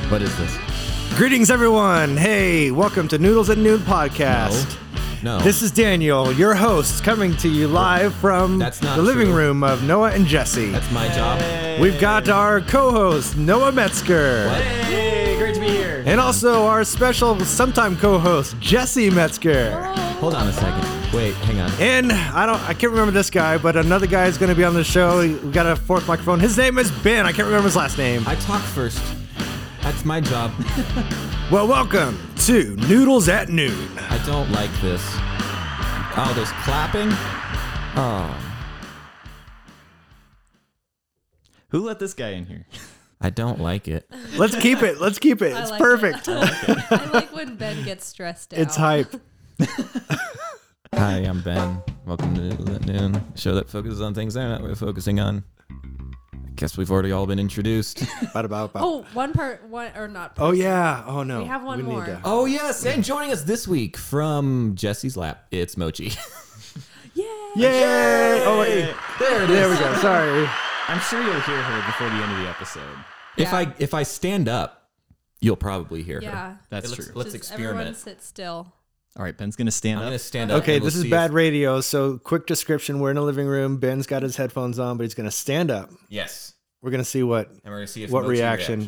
What is this? Greetings, everyone. Hey, welcome to Noodles at Noon podcast. No. This is Daniel, your host, coming to you live from That's not the living true. room of Noah and Jesse. That's my job. We've got our co-host, Noah Metzger. What? Hey, great to be here. And also our special sometime co-host, Jesse Metzger. Hold on a second. Wait, hang on. And I can't remember this guy, but another guy is going to be on the show. We got a fourth microphone. His name is Ben. I can't remember his last name. I talk first. That's my job. Well, welcome to Noodles at Noon. I don't like this. Oh, there's clapping? Oh, Who let this guy in here? I don't like it. Let's keep it. Let's keep it. I It's like perfect. I like when Ben gets stressed out. It's hype. Hi, I'm Ben. Welcome to Noodles at Noon, a show that focuses on things they're not worth focusing on. I guess we've already all been introduced. Oh, one or not. Oh, yeah. Oh, no. We have one need more. to- Oh, yes, and joining us this week from Jesse's lap, it's Mochi. Yay! Yay! Oh, wait. There we go. Sorry. I'm sure you'll hear her before the end of the episode. Yeah. If I stand up, you'll probably hear her. Yeah. That's Let's- true. Let's Just experiment. Everyone sit still. All right, Ben's going to stand I'm up. going to stand up. Okay, and we'll this is see bad if- radio. So, quick description. We're in a living room. Ben's got his headphones on, but he's going to stand up. Yes. We're going to see what And we're going to see if what Mochi reaction.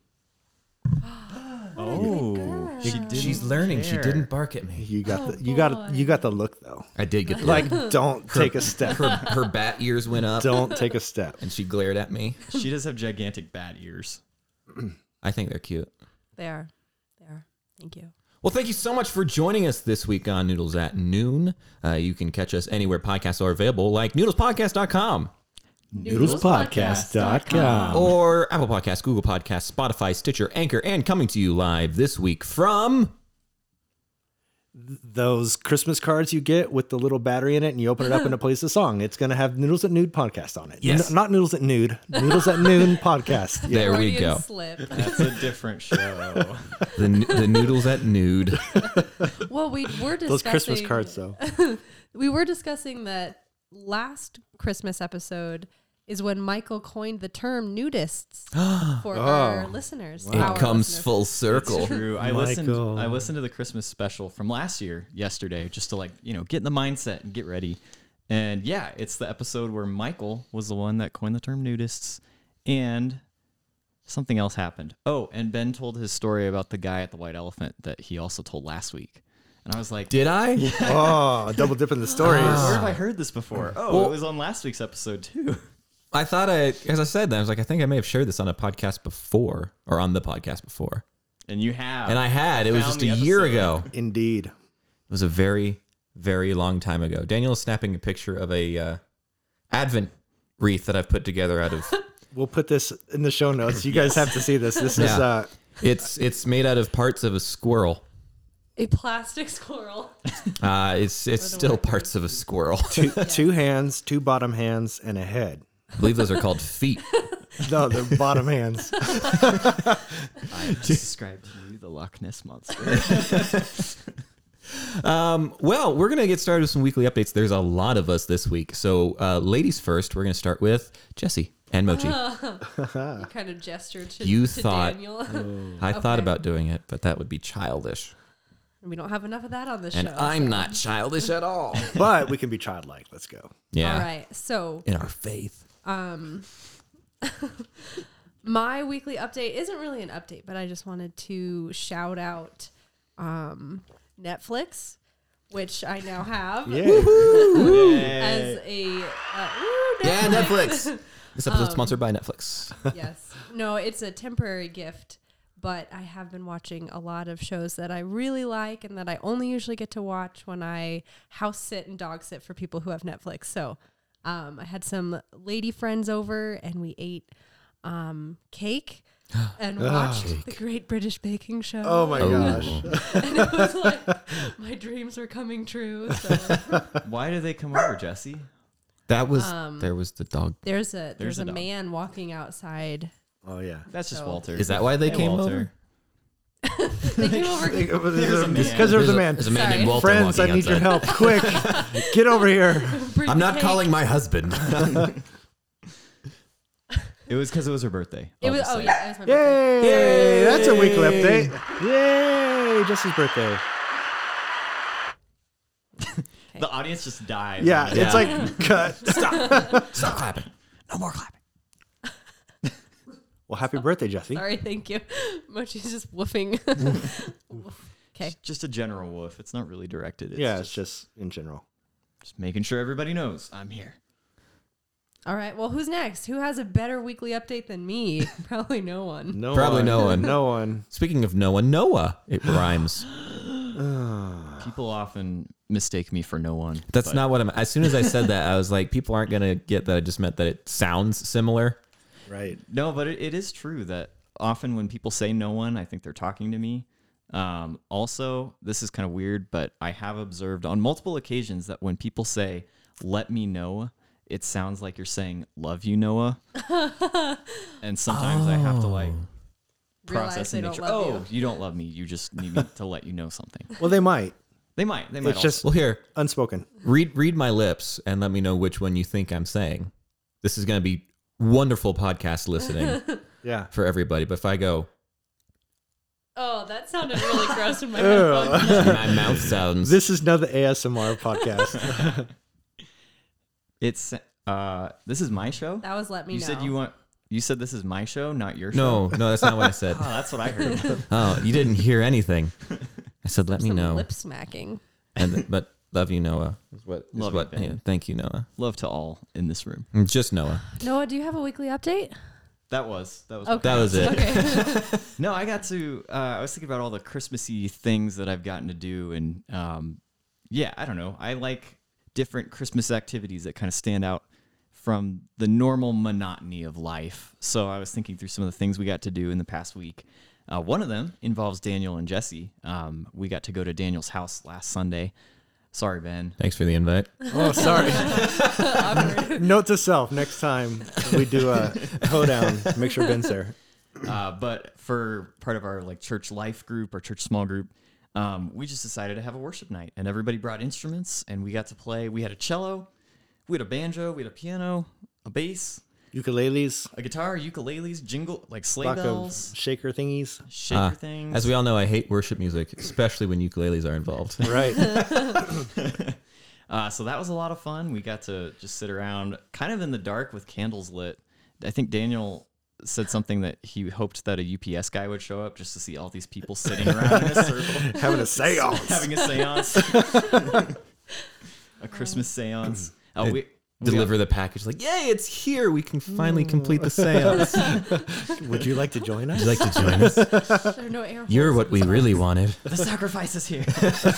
Oh, She's learning. She didn't bark at me. You got Oh, the you got the look though. I did get the Like, don't take a step. her bat ears went up Don't take a step. and she glared at me. She does have gigantic bat ears. I think they're cute. They are. Thank you. Well, thank you so much for joining us this week on Noodles at Noon. You can catch us anywhere podcasts are available, like noodlespodcast.com Noodlespodcast.com. or Apple Podcasts, Google Podcasts, Spotify, Stitcher, Anchor, and coming to you live this week from... Those Christmas cards you get with the little battery in it, and you open it up and it plays the song. It's going to have Noodles at Nude podcast on it. Yes. Not Noodles at Nude. Noodles at Noon podcast. Yeah. There we Freudian go. Slip. That's a different show. The Noodles at Nude. Well, we were discussing Those Christmas cards, though. We were discussing that last Christmas episode is when Michael coined the term nudists for our listeners. It Our comes listeners. full circle. It's true. I Michael. listened to the Christmas special from last year yesterday just to get in the mindset and get ready. And yeah, it's the episode where Michael was the one that coined the term nudists and something else happened. Oh, and Ben told his story about the guy at the White Elephant that he also told last week. And I was like, Did I? Oh, double dipping the stories. where have I heard this before? Oh, Well- it was on last week's episode too. I thought as I said that, I was like, I think I may have shared this on a podcast before, or on the podcast before. And you have. And I had. It was Found just a the year episode. ago. Indeed. It was a very, very long time ago. Daniel is snapping a picture of a Advent wreath that I've put together out of. We'll put this in the show notes. You guys have to see this. This Yeah. is It's made out of parts of a squirrel. A plastic squirrel. It's still parts of a squirrel. two hands, two bottom hands, and a head. I believe those are called feet. No, they're bottom hands. I just described to you the Loch Ness Monster. Well, we're gonna get started with some weekly updates. There's a lot of us this week, so ladies first. We're gonna start with Jesse and Mochi. You kind of gestured to, You to thought- Daniel. I thought Okay. about doing it, but that would be childish, We don't have enough of that on this and show. I'm so. not childish at all. But we can be childlike. Let's go. Yeah, All right. So in our faith. my weekly update isn't really an update, but I just wanted to shout out Netflix, which I now have Yeah. as a Yeah, Netflix. This episode's sponsored by Netflix. Yes. No, it's a temporary gift, but I have been watching a lot of shows that I really like and that I only usually get to watch when I house sit and dog sit for people who have Netflix. So I had some lady friends over and we ate cake and watched the Great British Baking Show. Oh my gosh. And it was like my dreams were coming true. So Why did they come over, Jesse? That was there was the dog. there's a There's a dog. man walking outside. Oh yeah. That's just So- Walter. Is that why they Hey, came Walter. over? They came over. Because there's a man. There's a man Sorry. named Walter Friends, I walking need your outside. help. Quick. Get over here. bring I'm the not cake. calling my husband. It was because it was her birthday. It I'll was. just Oh say. yeah, it was my birthday. Yay! That's a weekly update. Yay! Jesse's birthday. The audience just dies. Yeah, on it. it's like cut. Stop clapping. No more clapping. Well, happy birthday, Jesse. Sorry, thank you. Mochi's just woofing. Okay. Just a general woof. It's not really directed. It's Yeah, it's just in general. just making sure everybody knows I'm here. All right. Well, who's next? Who has a better weekly update than me? Probably no one. No Probably one. no one. No one. Speaking of Noah. It rhymes. People often mistake me for no one. That's but not what I'm. As soon as I said that, I was like, people aren't gonna get that. I just meant that it sounds similar. Right. No, but it is true that often when people say no one, I think they're talking to me. Also, this is kind of weird, but I have observed on multiple occasions that when people say, let me know, it sounds like you're saying, love you, Noah. And sometimes I have to like Realize process they and make don't sure, love you don't love me. You just need me to let you know something. Well, they might. They might It's also. just Well, here, unspoken. read my lips and let me know which one you think I'm saying. This is gonna be wonderful podcast listening Yeah. for everybody. But if I go, Oh, that sounded really gross in my headphones. my mouth sounds. This is now the ASMR podcast. It's this is my show. That was let me You know. said you said this is my show, not your show. no, that's not what I said. Oh, that's what I heard. Oh, you didn't hear anything. I said, let me Some know. lip smacking. But love you, Noah. Is what? Love you, what? Ben. Yeah, thank you, Noah. Love to all in this room. Just Noah. Noah, do you have a weekly update? That was Okay. That was it. Okay. No, I got to. I was thinking about all the Christmassy things that I've gotten to do, and yeah, I don't know. I like different Christmas activities that kind of stand out from the normal monotony of life. So I was thinking through some of the things we got to do in the past week. One of them involves Daniel and Jesse. We got to go to Daniel's house last Sunday. Sorry, Ben. Thanks for the invite. Oh, sorry. Note to self: next time we do a hoedown, make sure Ben's there. But for part of our like church life group or church small group, we just decided to have a worship night, and everybody brought instruments, and we got to play. We had a cello, we had a banjo, we had a piano, a bass, Ukuleles, a guitar, ukuleles, jingle like sleigh block bells, of shaker thingies. shaker things. As we all know, I hate worship music, especially when ukuleles are involved. Right. So that was a lot of fun. We got to just sit around, kind of in the dark with candles lit. I think Daniel said something that he hoped that a UPS guy would show up just to see all these people sitting around in a circle. Having a seance. Having a seance. A Christmas seance. We Deliver the package like, yay, it's here. We can finally complete the seance. Would you like to join us? Would you like to join us? There are no air You're holes what in we this really one. wanted. the sacrifice is here.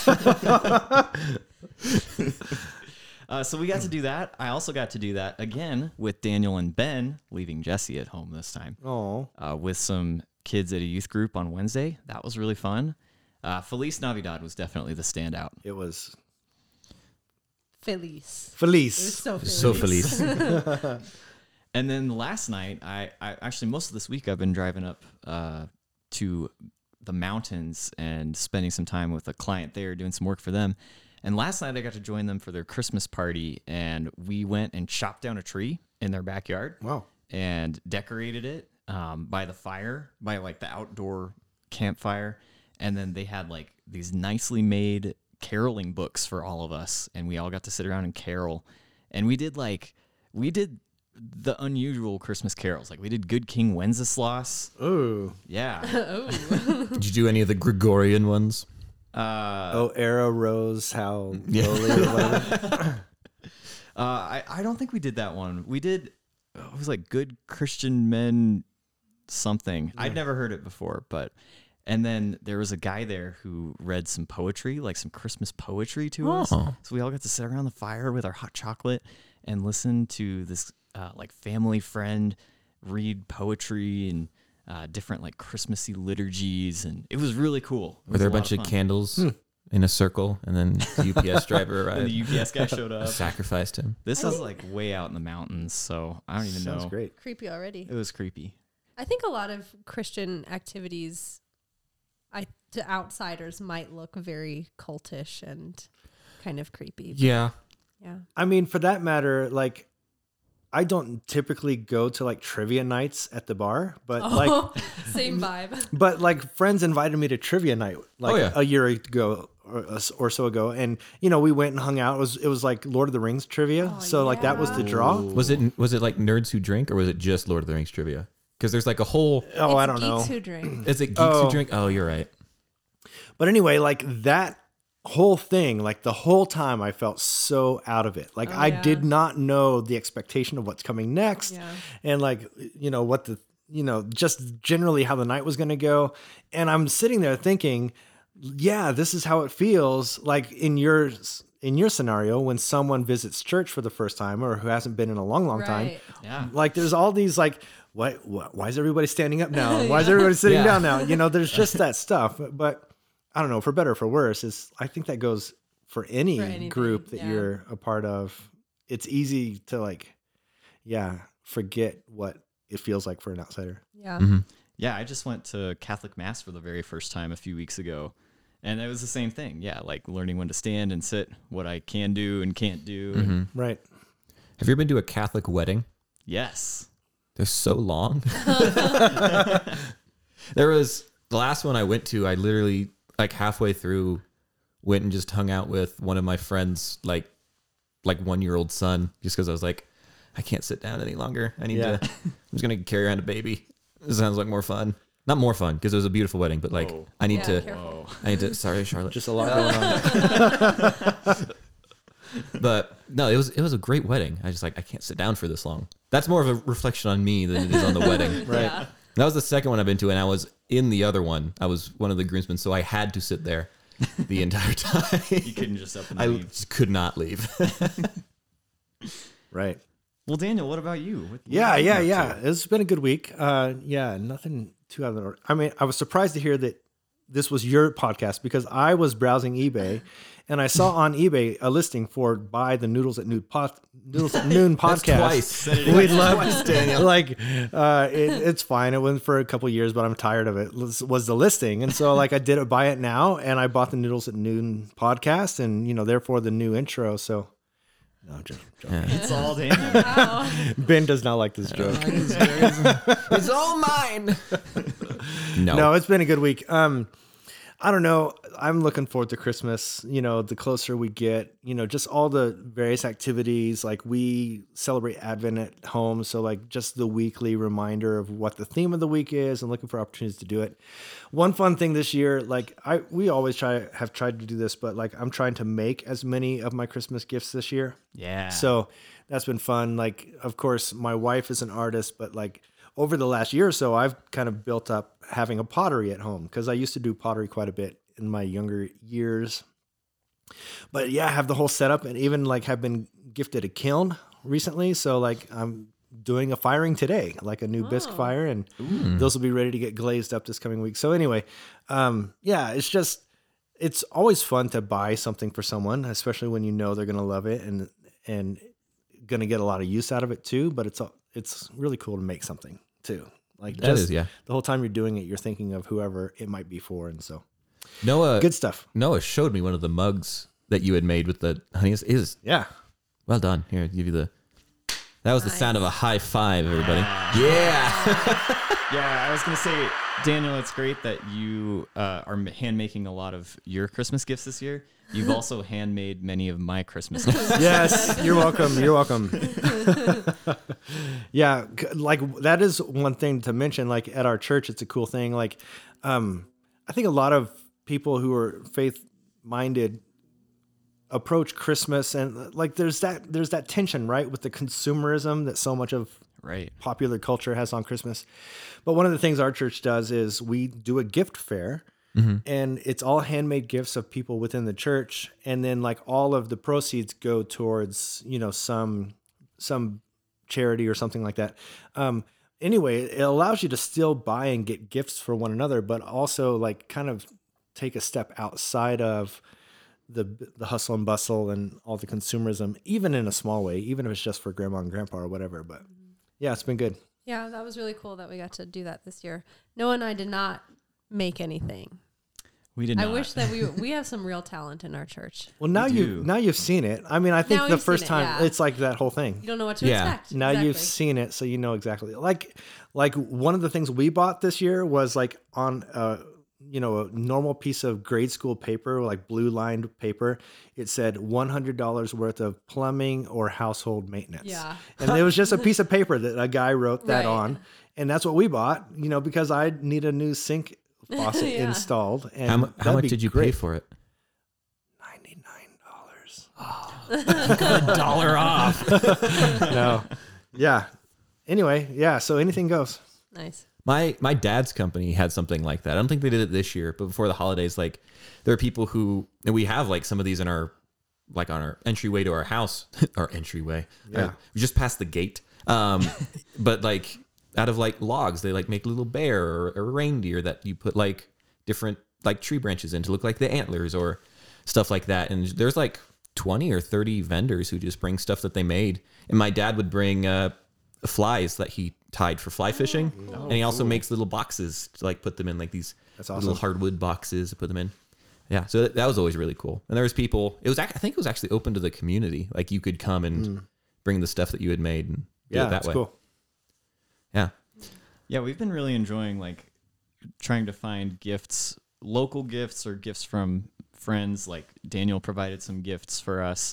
So we got to do that. I also got to do that again with Daniel and Ben, leaving Jesse at home this time. Oh, With some kids at a youth group on Wednesday. That was really fun. Feliz Navidad was definitely the standout. it was Feliz. It was Feliz. so feliz. So feliz. And then last night, I actually most of this week I've been driving up to the mountains and spending some time with a client there, doing some work for them. And last night I got to join them for their Christmas party, and we went and chopped down a tree in their backyard. Wow. And decorated it by the fire, by like the outdoor campfire. And then they had like these nicely made caroling books for all of us, and we all got to sit around and carol. And we did the unusual Christmas carols. Like we did Good King Wenceslas. Ooh. Yeah. Did you do any of the Gregorian ones? Oh, Era Rose, how Yeah. lowly or whatever. I don't think we did that one. We did, it was like Good Christian Men something. I'd never heard it before, and then there was a guy there who read some poetry, like some Christmas poetry to us. Oh. So we all got to sit around the fire with our hot chocolate and listen to this like family friend read poetry and different like Christmassy liturgies. And it was really cool. It Were was there a lot bunch of fun. candles in a circle, and then the UPS driver And arrived, the UPS guy showed up. sacrificed him? This is like way out in the mountains, so I don't even Sounds know. great. Creepy already. It was creepy. I think a lot of Christian activities, to outsiders, might look very cultish and kind of creepy. Yeah. Yeah. I mean, for that matter, like I don't typically go to like trivia nights at the bar, but Same vibe. but like friends invited me to trivia night like yeah. a year ago or so ago, and we went and hung out. It was like Lord of the Rings trivia, so like that was the draw. Was it like Nerds Who Drink, or was it just Lord of the Rings trivia? Because there's like a whole. Oh, I don't It's know. Geeks Who Drink. Is it Geeks Who Drink? Oh, you're right. But anyway, like that whole thing, like the whole time I felt so out of it. Like I yeah. did not know the expectation of what's coming next. Yeah. And like, what the, just generally how the night was going to go. And I'm sitting there thinking, yeah, this is how it feels like in your scenario when someone visits church for the first time or who hasn't been in a long time. Right. Yeah. Like there's all these like, why is everybody standing up now? Why is everybody sitting down now? There's just that stuff. But I don't know, for better or for worse, I think that goes for any anything, group that yeah. you're a part of. It's easy to like, forget what it feels like for an outsider. Yeah. Mm-hmm. Yeah, I just went to Catholic Mass for the very first time a few weeks ago. And it was the same thing. Yeah, like learning when to stand and sit, what I can do and can't do. And Right. Have you ever been to a Catholic wedding? yes. They're so long. There was the last one I went to. I literally like halfway through went and just hung out with one of my friends, like 1-year-old son, just because I was like, I can't sit down any longer. I need to. I'm just gonna carry around a baby. This sounds like more fun. Not more fun because it was a beautiful wedding, but like Whoa. I need Yeah, to. careful. I need to. Sorry, Charlotte. Just a lot going on. But no, it was a great wedding. I just I can't sit down for this long. That's more of a reflection on me than it is on the wedding. Right. Yeah. That was the second one I've been to, and I was in the other one. I was one of the groomsmen, so I had to sit there the entire time. You couldn't just up and I leave. just could not leave. Right. Well, Daniel, what about you? What Yeah. have you been up to? It's been a good week. Nothing too out of the order. I mean, I was surprised to hear that this was your podcast because I was browsing eBay and I saw on eBay a listing for buy the Noodles at Noon podcast. Twice. We'd love Daniel. Like, it's fine. It went for a couple years, but I'm tired of it. Was the listing, and so like I did buy it now, and I bought the Noodles at Noon podcast, and therefore the new intro. So, no, I'm joking. It's all Daniel. Wow. Ben does not like this joke. It's all mine. No, it's been a good week. I don't know. I'm looking forward to Christmas. The closer we get, just all the various activities. Like we celebrate Advent at home. So like just the weekly reminder of what the theme of the week is and looking for opportunities to do it. One fun thing this year, like we always have tried to do this, but like I'm trying to make as many of my Christmas gifts this year. Yeah. So that's been fun. Like, of course, my wife is an artist, but like over the last year or so, I've kind of built up having a pottery at home because I used to do pottery quite a bit in my younger years. But yeah, I have the whole setup and even like have been gifted a kiln recently. So like I'm doing a firing today, like a new bisque fire, and those will be ready to get glazed up this coming week. So anyway, it's always fun to buy something for someone, especially when they're going to love it and going to get a lot of use out of it too. But it's really cool to make something too. Like That is, yeah. the whole time you're doing it, you're thinking of whoever it might be for. And so Noah, good stuff. Noah showed me one of the mugs that you had made with the honey. Is Yeah. well done. Here, I'll give you the. That was the sound of a high five, everybody. Yeah. Yeah, I was going to say, Daniel, it's great that you are hand making a lot of your Christmas gifts this year. You've also handmade many of my Christmas gifts. Yes, you're welcome. You're welcome. Yeah, like that is one thing to mention. Like at our church, it's a cool thing. Like, I think a lot of people who are faith-minded approach Christmas and like there's that tension, right, with the consumerism that so much of Right. popular culture has on Christmas. But one of the things our church does is we do a gift fair. And it's all handmade gifts of people within the church. And then like all of the proceeds go towards, some charity or something like that. Anyway, it allows you to still buy and get gifts for one another, but also like kind of take a step outside of the hustle and bustle and all the consumerism, even in a small way, even if it's just for grandma and grandpa or whatever. But yeah, it's been good. Yeah, that was really cool that we got to do that this year. Noah and I did not make anything. We did I not. wish that we have some real talent in our church. Well, now do. you've seen it. I mean, I think Now the we've first seen it, time yeah. it's like that whole thing. You don't know what to Yeah. expect. Now you've Exactly. seen it, so you know exactly. Like one of the things we bought this year was like on a normal piece of grade school paper, like blue lined paper. It said $100 worth of plumbing or household maintenance. Yeah. And it was just a piece of paper that a guy wrote that Right. on, and that's what we bought. Because I need a new sink faucet Yeah. installed. And How that'd much be did you pay great. for it? $99. $1 off. No. Yeah. Anyway, yeah. So anything goes. Nice. My dad's company had something like that. I don't think they did it this year, but before the holidays, like there are people who, and we have like some of these in our, like on our entryway to our house, our entryway. Yeah. We just passed the gate. But like out of like logs, they like make a little bear or a reindeer that you put like different like tree branches in to look like the antlers or stuff like that. And there's like 20 or 30 vendors who just bring stuff that they made. And my dad would bring flies that he tied for fly fishing. And he also makes little boxes to like put them in like these That's little awesome. hardwood boxes to put them in. Yeah. So that was always really cool. And there was people, I think it was actually open to the community. Like you could come and bring the stuff that you had made and do Yeah, it that that's way. cool. Yeah. Yeah, we've been really enjoying like trying to find gifts, local gifts or gifts from friends. Like Daniel provided some gifts for us.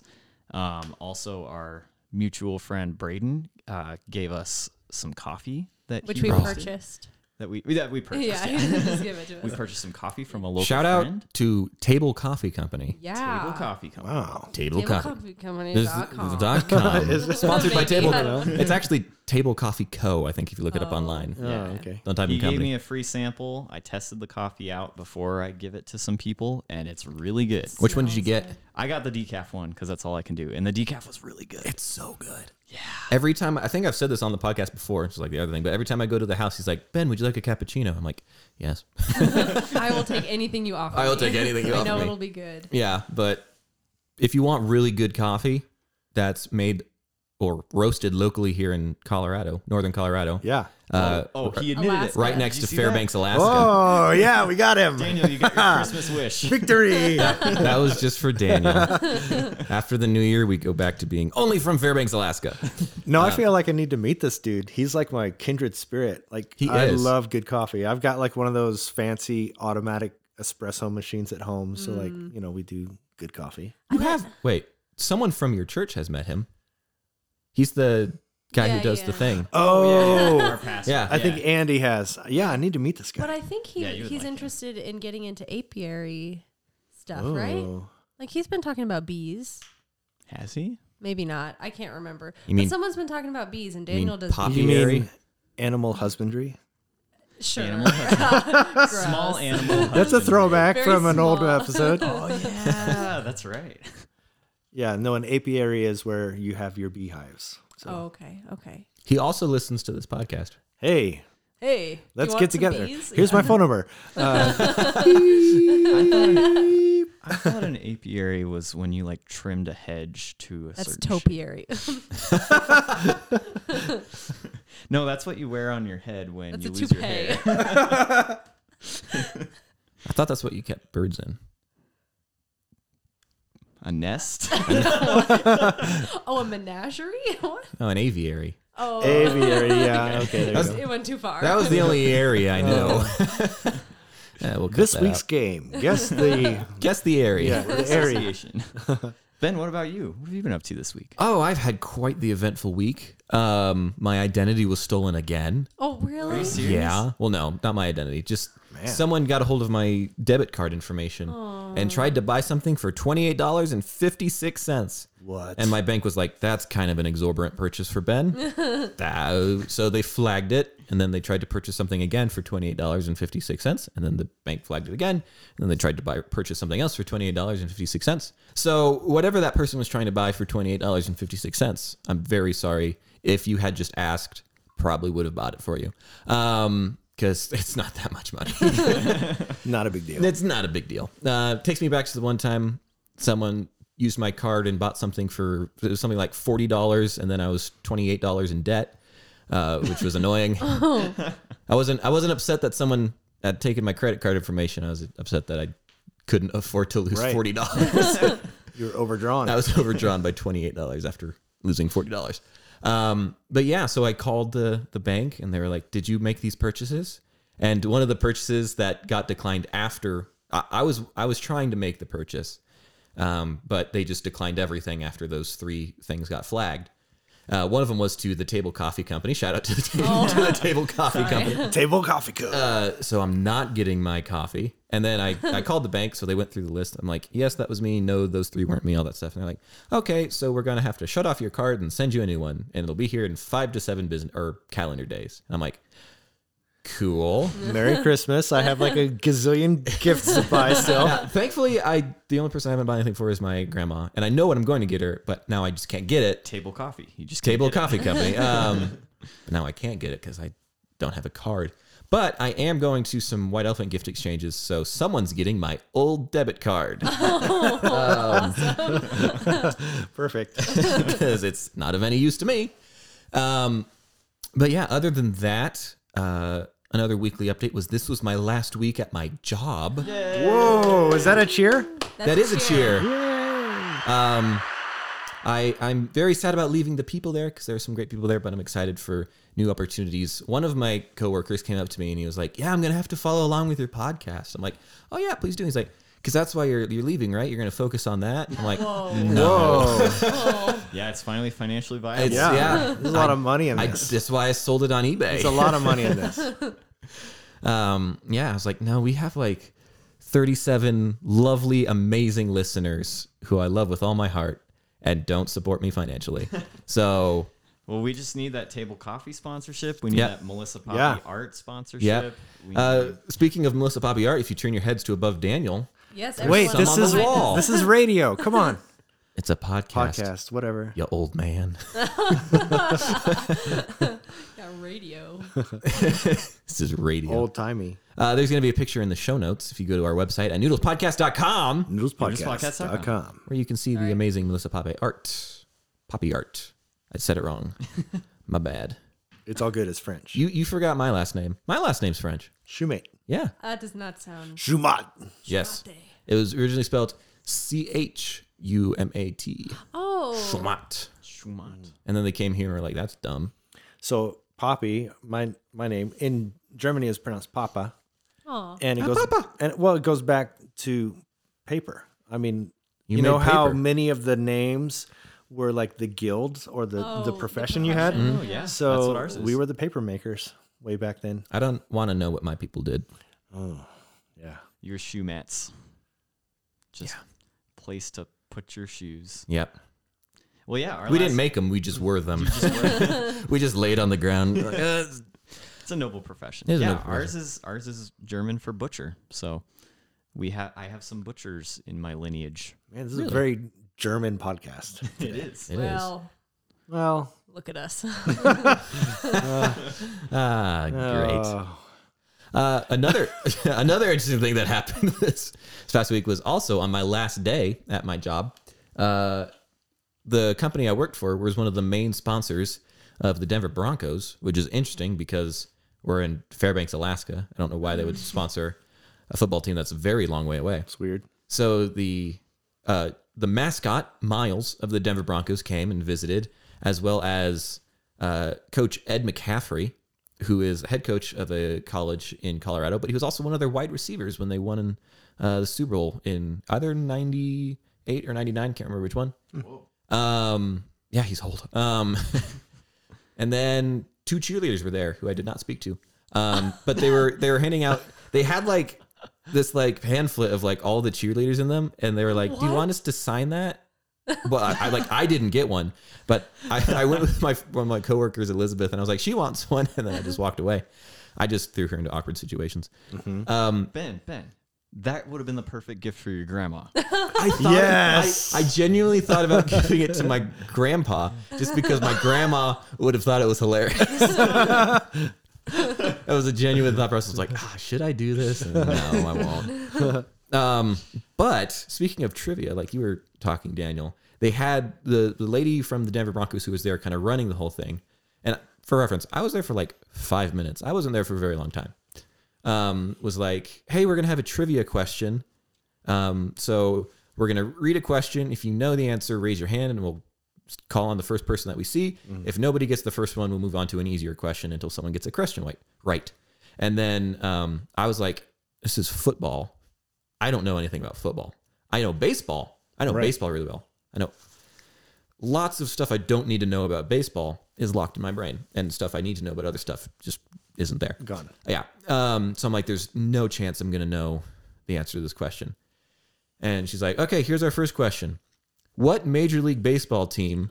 Also, our mutual friend Braden gave us some coffee that Which he we roasted. purchased. That we purchased. Yeah, Yeah. he didn't just give it to We us. purchased some coffee from a local Shout out friend. to Table Coffee Company. Yeah. Table Coffee Company. Wow. Table Coffee. Tablecoffeecompany.com. .com. Is- Sponsored by Table. Yeah. It's actually Table Coffee Co. I think if you look it up online. Oh, Yeah. okay. Don't type He in gave company. me a free sample. I tested the coffee out before I give it to some people, and it's really good. Which one did you Smells get? good. I got the decaf one because that's all I can do, and the decaf was really good. It's so good. Yeah. Every time, I think I've said this on the podcast before, it's like the other thing, but every time I go to the house, he's like, Ben, would you like a cappuccino? I'm like, yes. I will take anything you offer. I will me. take anything you I offer know me. it'll be good. Yeah, but if you want really good coffee that's made or roasted locally here in Colorado, northern Colorado, Yeah. Oh, he admitted Alaska. it. right Did next you to see that? Fairbanks, Alaska. Oh, yeah, we got him. Daniel, you got your Christmas wish. Victory. That was just for Daniel. After the new year, we go back to being only from Fairbanks, Alaska. No, I feel like I need to meet this dude. He's like my kindred spirit. Like He I is. love good coffee. I've got like one of those fancy automatic espresso machines at home. So like, we do good coffee. You have wait, someone from your church has met him. He's the guy who Yeah, does yeah. the thing. Oh, Our pastor. Yeah. I think Andy has. Yeah, I need to meet this guy. But I think Yeah, you would he's like him. interested in getting into apiary stuff, right? Oh. Like he's been talking about bees. Has he? Maybe not. I can't remember. You mean- but someone's been talking about bees, and mean Daniel does. poppy? bees. You Apiary? mean animal husbandry? Sure. Animal Gross. Small animal. That's a throwback Very from an old small. episode. Oh yeah, that's right. Yeah, no, an apiary is where you have your beehives. So, Oh, okay. Okay. He also listens to this podcast. hey, Hey, let's you get want some together. bees? Here's my phone number. I thought an apiary was when you like trimmed a hedge to a That's certain topiary. No, that's what you wear on your head when That's you a lose your toupee. hair. I thought that's what you kept birds in. A nest? Oh, a menagerie? What? Oh, an aviary. Oh, Aviary, yeah. Okay, there you go. it went too far. That was the only area I know. Yeah, we'll cut This that week's out. game. Guess the Guess the area. yeah, the area. Association. Ben, what about you? What have you been up to this week? Oh, I've had quite the eventful week. My identity was stolen again. Oh, really? Are you serious? Yeah. Well, no, not my identity. Just someone got a hold of my debit card information and tried to buy something for $28.56. What? And my bank was like, that's kind of an exorbitant purchase for Ben. So they flagged it. And then they tried to purchase something again for $28.56. And then the bank flagged it again. And then they tried to purchase something else for $28.56. So whatever that person was trying to buy for $28.56, I'm very sorry. If you had just asked, probably would have bought it for you. Because it's not that much money. Not a big deal. It's not a big deal. Takes me back to the one time someone used my card and bought something for, it was something like $40, and then I was $28 in debt, which was annoying. I wasn't upset that someone had taken my credit card information. I was upset that I couldn't afford to lose Right. $40. You're overdrawn. I was overdrawn by $28 after losing $40. But yeah, so I called the bank and they were like, "Did you make these purchases?" And one of the purchases that got declined after I was trying to make the purchase, but they just declined everything after those 3 things got flagged. One of them was to the Table Coffee Company. Shout out to the Table Coffee Company. Table coffee cup. So I'm not getting my coffee. And then I called the bank, so they went through the list. I'm like, yes, that was me. No, those 3 weren't me, all that stuff. And they're like, okay, so we're going to have to shut off your card and send you a new one. And it'll be here in 5 to 7 business or calendar days. And I'm like, cool. Merry Christmas. I have like a gazillion gifts to buy still. Yeah, thankfully, the only person I haven't bought anything for is my grandma. And I know what I'm going to get her, but now I just can't get it. Table coffee. You just can't Table get it. Coffee Company. But now I can't get it because I don't have a card. But I am going to some White Elephant gift exchanges, so someone's getting my old debit card Perfect. because it's not of any use to me. But yeah, other than that, another weekly update this was my last week at my job. Whoa, is that a cheer? That is a cheer. I'm very sad about leaving the people there because there are some great people there, but I'm excited for new opportunities. One of my coworkers came up to me and he was like, "Yeah, I'm going to have to follow along with your podcast." I'm like, "Oh yeah, please do." He's like, "Because that's why you're leaving, right? You're going to focus on that?" I'm like, "No." Whoa. Yeah, it's finally financially viable. It's- Yeah. There's a lot of money in this. That's why I sold it on eBay. There's a lot of money in this. Yeah, I was like, no, we have like 37 lovely, amazing listeners who I love with all my heart and don't support me financially. So Well, we just need that Table Coffee sponsorship. We need Yeah. that Melissa Poppy Yeah. art sponsorship. yeah. We need- Speaking of Melissa Poppy Art, if you turn your heads to above Daniel, Yes. Wait, everyone this this on is the wall. this is radio. Come on. it's a podcast. Podcast, whatever. You old man. Yeah, radio. This is radio. Old timey. There's going to be a picture in the show notes if you go to our website at noodlespodcast.com, Noodlespodcast.com. where you can see the amazing Melissa Poppy art. Poppy art. I said it wrong. My bad. It's all good. It's French. You forgot my last name. My last name's French. Shoemate. Yeah. That does not sound. Shumat. Yes. Schumate. It was originally spelled CHUMAT. Oh. Schumate. Schumann. And then they came here and were like, that's dumb. So Poppy, my name in Germany is pronounced Papa, Oh. and it goes it goes back to paper. I mean, You you know made how paper. many of the names were like the guilds or the the profession you had. profession. Oh, yeah. That's So what ours is. we were the paper makers way back then. I don't want to know what my people did. Oh, yeah. Your shoe mats. Just place to put your shoes. Yep. Well, yeah. We didn't make them. We just were them. We just laid on the ground. Like, It's a noble profession. It is a Yeah, noble ours is German for butcher. So I have some butchers in my lineage. Man, this is a very German podcast. It is. It is. Well, Well, look at us. Great. Another interesting thing that happened this past week was also on my last day at my job. The company I worked for was one of the main sponsors of the Denver Broncos, which is interesting because we're in Fairbanks, Alaska. I don't know why they would sponsor a football team that's a very long way away. it's weird. So the mascot Miles of the Denver Broncos came and visited, as well as Coach Ed McCaffrey, who is head coach of a college in Colorado, but he was also one of their wide receivers when they won in the Super Bowl in either 98 or 99. Can't remember which one. Yeah, he's old. And then 2 cheerleaders were there who I did not speak to. But they were handing out, they had like this like pamphlet of like all the cheerleaders in them. And they were like, do you want us to sign that? Well, I didn't get one, but I went with one of my coworkers, Elizabeth, and I was like, she wants one. And then I just walked away. I just threw her into awkward situations. Ben, that would have been the perfect gift for your grandma. I thought Yes. I genuinely thought about giving it to my grandpa just because my grandma would have thought it was hilarious. That was a genuine thought process. Like, should I do this? And no, I won't. But speaking of trivia, like you were talking, Daniel, they had the lady from the Denver Broncos who was there kind of running the whole thing. And for reference, I was there for like 5 minutes. I wasn't there for a very long time. Was like, hey, we're going to have a trivia question. So we're going to read a question. If you know the answer, raise your hand and we'll call on the first person that we see. If nobody gets the first one, we'll move on to an easier question until someone gets a question right. And then I was like, this is football. I don't know anything about football. I know baseball. I know baseball really well. I know lots of stuff I don't need to know about baseball is locked in my brain, and stuff I need to know about other stuff just isn't there. Gone. Yeah. So I'm like, there's no chance I'm going to know the answer to this question. And she's like, okay, here's our first question. What Major League Baseball team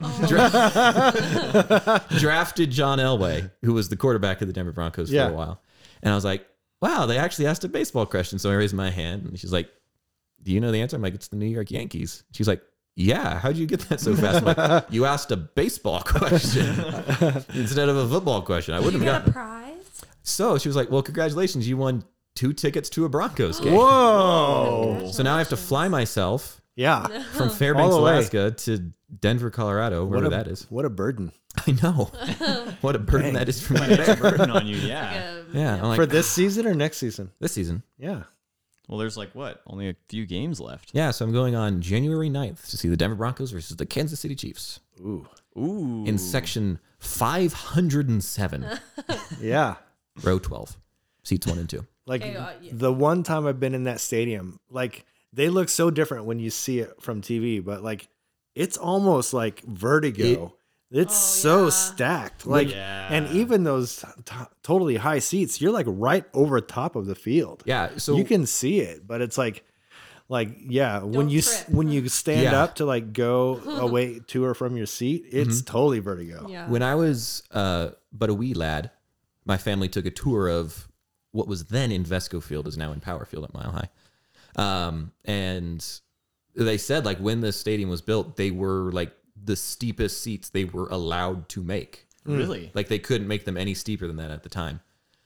drafted John Elway, who was the quarterback of the Denver Broncos for a while? And I was like, wow, they actually asked a baseball question. So I raised my hand, and she's like, do you know the answer? I'm like, it's the New York Yankees. She's like, yeah, how'd you get that so fast? I'm like, you asked a baseball question instead of a football question. I wouldn't have got a gotten it. prize? So she was like, well, congratulations. You won 2 tickets to a Broncos game. Whoa. So now I have to fly myself Yeah. from Fairbanks, All the way. Alaska to Denver, Colorado, wherever that is. What a burden. I know. What a burden that is for me. It's a burden on you, yeah. Yeah, I'm like, For this season or next season? this season. Yeah. Well, there's like what? Only a few games left. Yeah, so I'm going on January 9th to see the Denver Broncos versus the Kansas City Chiefs Ooh. Ooh. in section 507, Yeah. row 12, seats 1 and 2. Like Okay, yeah. the one time I've been in that stadium, like they look so different when you see it from TV, but like it's almost like vertigo. It's so yeah. stacked. Like, Yeah. and even those totally high seats, you're like right over top of the field. Yeah, so you can see it, but it's like yeah, when Don't you trip. when you stand Yeah. up to like go away to or from your seat, it's totally vertigo. Yeah. when I was but a wee lad, my family took a tour of what was then Invesco Field, is now in Power Field at Mile High. And they said like when the stadium was built, they were like the steepest seats they were allowed to make. Really? Like they couldn't make them any steeper than that at the time.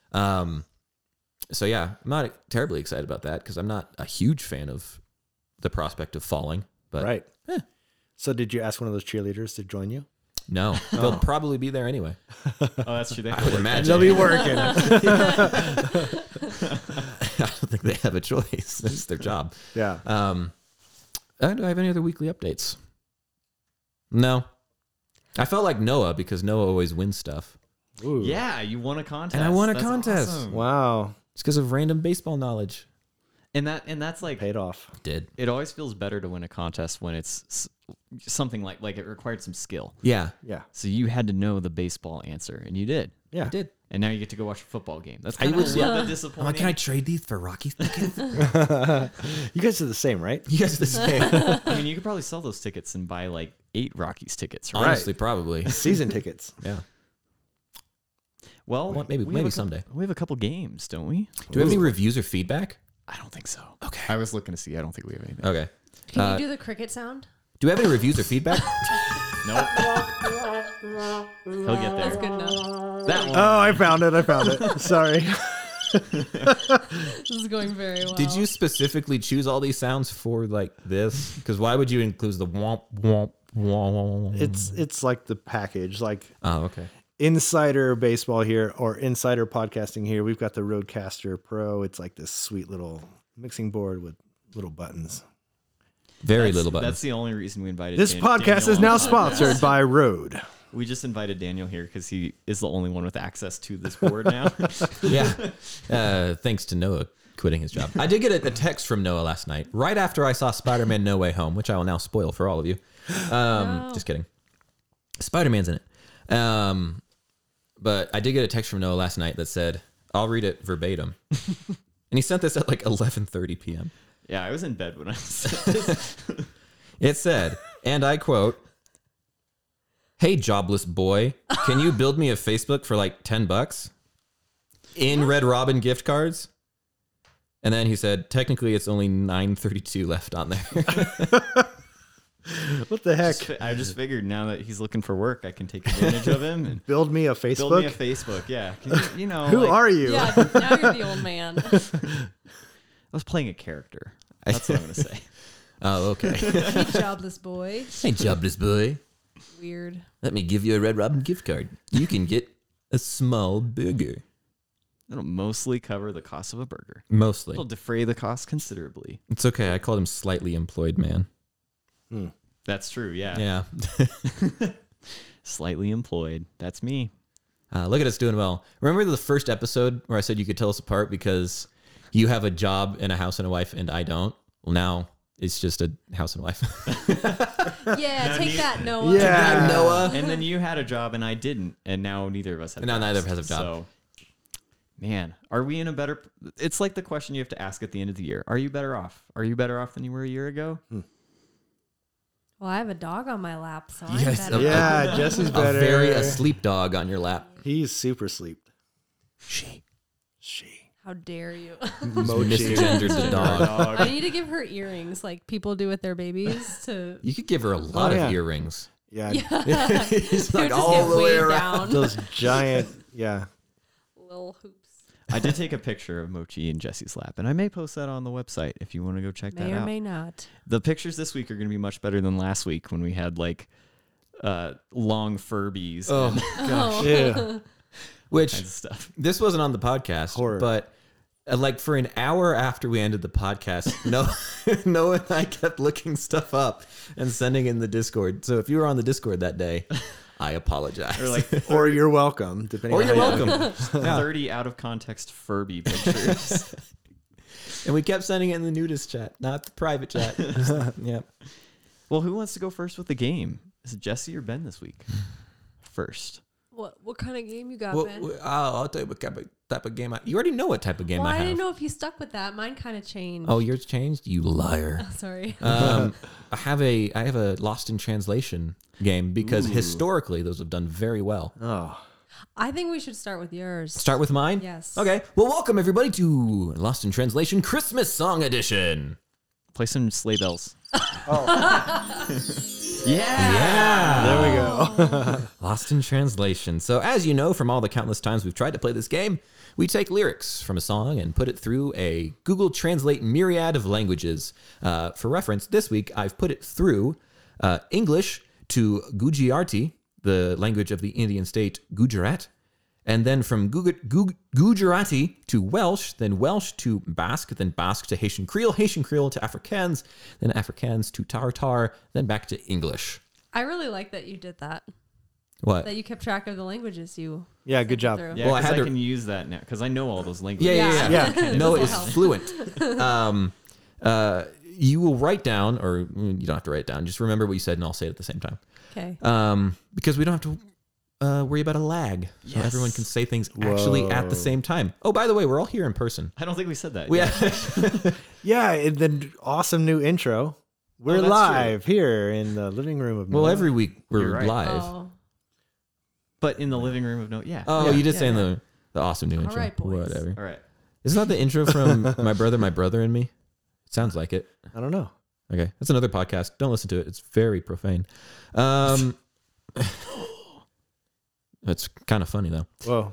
So yeah, I'm not terribly excited about that because I'm not a huge fan of the prospect of falling. But Right. So did you ask one of those cheerleaders to join you? no, they'll probably be there anyway. Oh, that's true. They I would imagine. They'll be working. I don't think they have a choice. That's their job. Yeah. Do I have any other weekly updates? No. I felt like Noah because Noah always wins stuff. Ooh. Yeah, you won a contest. And I won a That's contest. awesome. Wow. It's because of random baseball knowledge. And that's like Paid off. Did. it always feels better to win a contest when it's something like it required some skill. Yeah. Yeah. So you had to know the baseball answer, and you did. Yeah. I did. And now you get to go watch a football game. That's I kind of was- a little yeah. bit I'm disappointing. like, can I trade these for Rocky tickets? You guys are the same, right? You guys are the same. I mean, you could probably sell those tickets and buy like 8 Rockies tickets, right? Honestly, probably. Season tickets. Yeah. Well, Well, maybe- we maybe have a couple- someday. We have a couple games, don't we? Do we have any reviews or feedback? I don't think so. Okay. I was looking to see. I don't think we have anything. Okay. Can you do the cricket sound? Do we have any reviews or feedback? Nope. He'll get That's there. good enough. That one. Oh, I found it. Sorry. This is going very well. Did you specifically choose all these sounds for like this? Because why would you include the womp womp womp? It's like the package, like Oh, okay. Insider Baseball here or Insider Podcasting here. We've got the Rodecaster Pro. It's like this sweet little mixing board with little buttons. Very little buttons. That's the only reason we invited. This podcast Daniel is on now the podcast. sponsored by Rode. We just invited Daniel here because he is the only one with access to this board now. Yeah. Thanks to Noah quitting his job. I did get a text from Noah last night, right after I saw Spider-Man No Way Home, which I will now spoil for all of you. Just kidding. Spider-Man's in it. But I did get a text from Noah last night that said, I'll read it verbatim. And he sent this at like 11:30 p.m. Yeah, I was in bed when I said this. It said, and I quote, "Hey, jobless boy, can you build me a Facebook for like $10 in Red Robin gift cards?" And then he said, technically it's only 932 left on there. What the heck? I just figured now that he's looking for work, I can take advantage of him and Build me a Facebook. build me a Facebook. Yeah, 'Cause, you know, Who like, are you? Yeah, now you're the old man. I was playing a character. That's what I'm gonna say. Oh, okay. Hey, jobless boy. Hey, jobless boy, Weird. let me give you a Red Robin gift card. You can get a small burger. It'll mostly cover the cost of a burger. Mostly. It'll defray the cost considerably. It's okay. I called him slightly employed man. That's true. Yeah. Yeah. Slightly employed. That's me. Look at us doing well. Remember the first episode where I said you could tell us apart because you have a job and a house and a wife and I don't? Well, now it's just a house and wife. Yeah, take that, Noah. Yeah. Noah. And then you had a job and I didn't, and now neither of us have. Now jobs. neither of us have a job. So, man, are we in a better? It's like the question you have to ask at the end of the year. Are you better off? Are you better off than you were a year ago? Well, I have a dog on my lap, so Yes, I'm better. Yeah, Jesse's A better. very asleep dog on your lap. He's super sleep. She How dare you? Mochi. misgendered the dog. I need to give her earrings like people do with their babies to You could give her a lot yeah. of earrings. Yeah, It's They like would just all get the way weighed around. down. those giant. Yeah, Little hoops. I did take a picture of Mochi in Jesse's lap, and I may post that on the website if you want to go check May that or out. may not. The pictures this week are going to be much better than last week when we had like long Furbies Oh and gosh. yeah. Which kinds of stuff. this wasn't on the podcast, Horror. but like for an hour after we ended the podcast, Noah and I kept looking stuff up and sending in the Discord. So if you were on the Discord that day, I apologize. Or like Or you're welcome, depending. Or on you're how you- welcome. Yeah. 30 out of context Furby pictures. And we kept sending it in the nudist chat, not the private chat. Yeah. Well, who wants to go first with the game? Is it Jesse or Ben this week? First. What kind of game you got, Well, Ben? I'll tell you what type of game you already know what type of game Well, I I have. didn't know if you stuck with that. Mine kind of changed. Oh, yours changed? You liar. Sorry. I have a Lost in Translation game because historically those have done very well. Oh, I think we should start with yours. Start with mine? Yes. Okay. Well, welcome everybody to Lost in Translation Christmas Song Edition. Play some sleigh bells. Yeah. there we go. Lost in Translation. So, as you know from all the countless times we've tried to play this game, we take lyrics from a song and put it through a Google Translate myriad of languages. For reference, this week I've put it through English to Gujarati, the language of the Indian state Gujarat, and then from Gujarati to Welsh, then Welsh to Basque, then Basque to Haitian Creole to Afrikaans, then Afrikaans to Tartar, then back to English. I really like that you did that. What? That you kept track of the languages you. Yeah, good job. through. Yeah, Well, I because had I, to- can use that now because I know all those languages. Yeah. No, This it's will help. fluent. You will write down, or you don't have to write it down. Just remember what you said, and I'll say it at the same time. Okay. Because we don't have to worry about a lag. So everyone can say things actually at the same time. Oh, by the way, we're all here in person. I don't think we said that. Yeah, and then awesome new intro. We're that's live here in the living room of. Well, Noah. every week You're we're right. live. Oh. But in the living room of yeah. Oh, you did say in the awesome new intro. right, boys. Whatever. All right. Isn't that the intro from My Brother and Me? It sounds like it. I don't know. Okay. That's another podcast. Don't listen to it. It's very profane. It's kind of funny though. Whoa.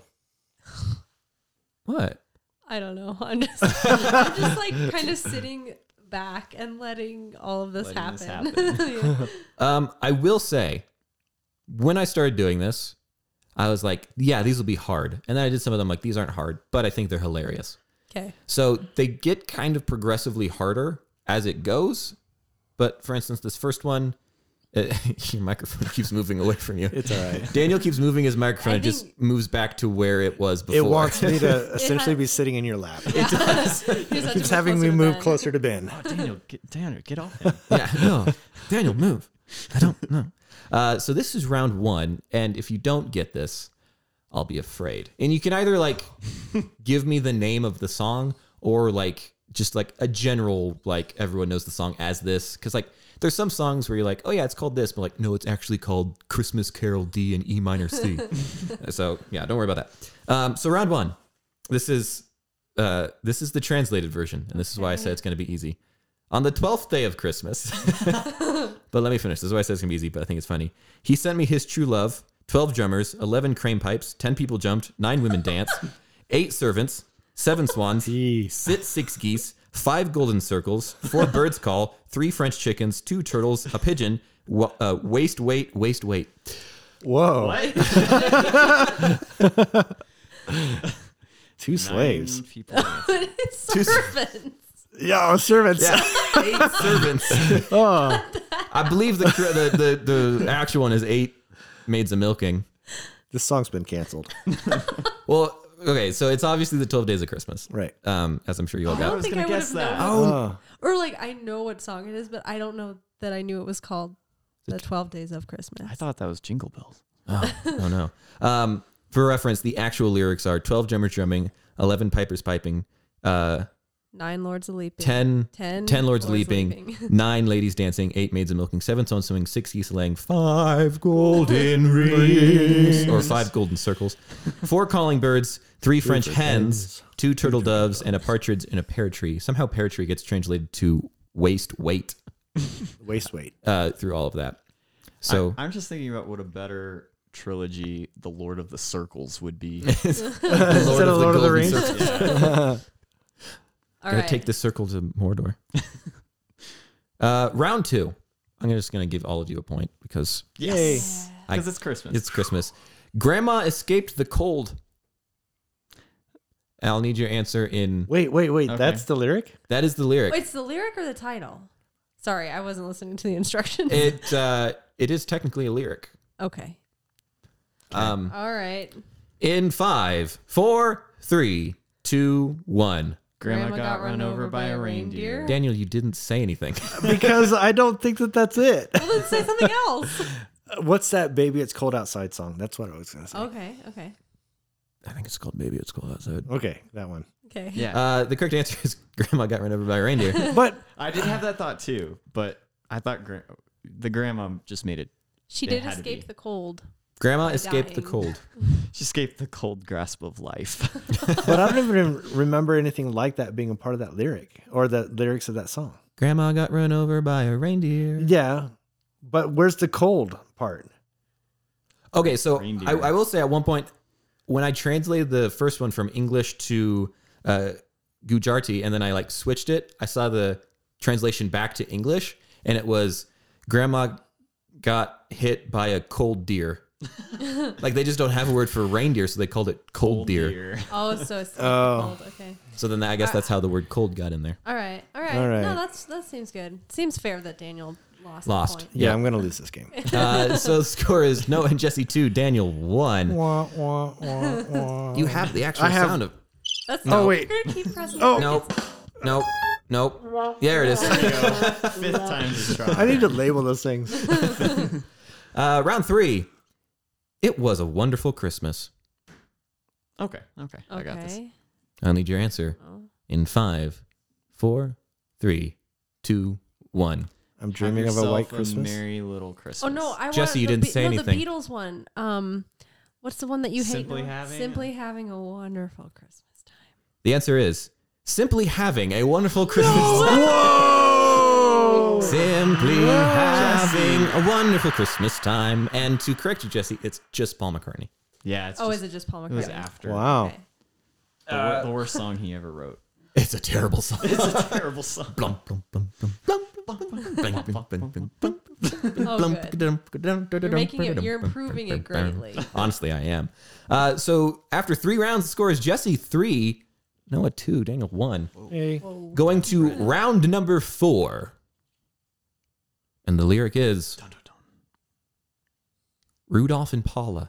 What? I don't know. I'm just like kind of sitting back and letting all of this Letting this happen. Yeah. I will say, when I started doing this, I was like, yeah, these will be hard. And then I did some of them like, these aren't hard, but I think they're hilarious. Okay. So they get kind of progressively harder as it goes. But for instance, this first one, your microphone keeps moving away from you. It's all right. Daniel keeps moving his microphone. I It just think- moves back to where it was before. It wants me to essentially has- be sitting in your lap. It does. It's having me move closer to Ben. Oh, Daniel, get off him. Yeah, no. Daniel, move. I don't know. So this is round one. And if you don't get this, I'll be afraid. And you can either like give me the name of the song or like just like a general, like everyone knows the song as this. Cause like there's some songs where you're like, oh yeah, it's called this. But like, no, it's actually called Christmas Carol D and E minor C. So yeah, don't worry about that. So round one, this is the translated version. And this is why I said it's going to be easy. On the 12th day of Christmas, but let me finish. This is why I said it's going to be easy, but I think it's funny. He sent me his true love, 12 drummers, 11 crane pipes, 10 people jumped, 9 women danced, 8 servants, 7 swans, Jeez. 6 geese, 5 golden circles, 4 birds call, 3 French chickens, 2 turtles, a pigeon, waist weight. Whoa. What? Two slaves. 9 people. Servants. Yeah, servants. Yeah, 8 servants. Oh, I believe the actual one is 8 maids of milking. this song's been canceled. Well, okay, so it's obviously the 12 Days of Christmas, Right. as I'm sure you all I got. don't was think gonna I would guess have that. known. Oh, Or like I know what song it is, but I don't know that I knew it was called the 12 Days of Christmas. I thought that was Jingle Bells. Oh no. For reference, the actual lyrics are 12 drummers drumming, 11 pipers piping, 9 lords of leaping. 10 lords leaping, 9 ladies dancing, 8 maids of milking, 7 swans swimming, 6 geese laying, 5 golden rings, or 5 golden circles, 4 calling birds, 3 French hens, 2 turtle doves, and a partridge in a pear tree. Somehow pear tree gets translated to waist weight waist weight. through all of that. So I'm just thinking about what a better trilogy The Lord of the Circles would be. Instead of Lord of the Golden Rings. Circles. All Gotta right. take the circle to Mordor. Round 2. I'm just gonna give all of you a point because Yay. Because it's Christmas. it's Christmas. Grandma escaped the cold. I'll need your answer in. Wait. Okay. That's the lyric? That is the lyric. It's the lyric or the title? Sorry, I wasn't listening to the instructions. It is technically a lyric. Okay. All right. In 5, 4, 3, 2, 1. Grandma got run over by a reindeer. Daniel, you didn't say anything. Because I don't think that's it. Well, then say something else. What's that Baby It's Cold Outside song? That's what I was going to say. Okay. I think it's called Baby It's Cold Outside. Okay, that one. Okay. Yeah. The correct answer is Grandma got run over by a reindeer. But I did have that thought too, but I thought the grandma just made it. She It did had to escape be. the cold. Grandma By escaped the dying. cold. She escaped the cold grasp of life. but I don't even remember anything like that being a part of that lyric or the lyrics of that song. Grandma got run over by a reindeer. Yeah, but where's the cold part? Okay, so Reindeer. I will say at one point when I translated the first one from English to Gujarati and then I like switched it, I saw the translation back to English and it was Grandma got hit by a cold deer. Like they just don't have a word for reindeer, so they called it cold deer. Oh, so it's Oh. cold. Okay. So then I guess that's how the word cold got in there. All right. All right. No, that seems good. Seems fair that Daniel lost. Lost. The point. Yeah, I'm going to lose this game. So the score is Noah and Jesse 2, Daniel 1. Wah, wah, wah, wah. You have the actual I have- sound of That's Oh, wait. We're gonna keep pressing. Oh. Nope. There it is. Fifth time's a charm. I need to label those things. Round 3. It was a wonderful Christmas. Okay. I got this. Okay. I'll need your answer in 5, 4, 3, 2, 1. I'm dreaming of a white Christmas. Merry little Christmas. Oh no, I Jesse, want you the didn't say no, anything. The Beatles one. What's the one that you Simply hate? having Simply having a wonderful Christmas time. The answer is simply having a wonderful Christmas time. Whoa! Simply having a wonderful Christmas time. And to correct you, Jesse, it's just Paul McCartney. Yeah. It's Oh, just, is it just Paul McCartney? it was after. Wow. Okay. The worst song he ever wrote. It's a terrible song. It's a terrible song. Blum, blum, blum, blum, blum, blum, blum, blum, blum, blum, blum, Oh, good. You're improving it greatly. Honestly, I am. So after 3 rounds, the score is Jesse 3, Noah 2, Daniel 1. Hey. Going to round number 4. And the lyric is Rudolph and Paula.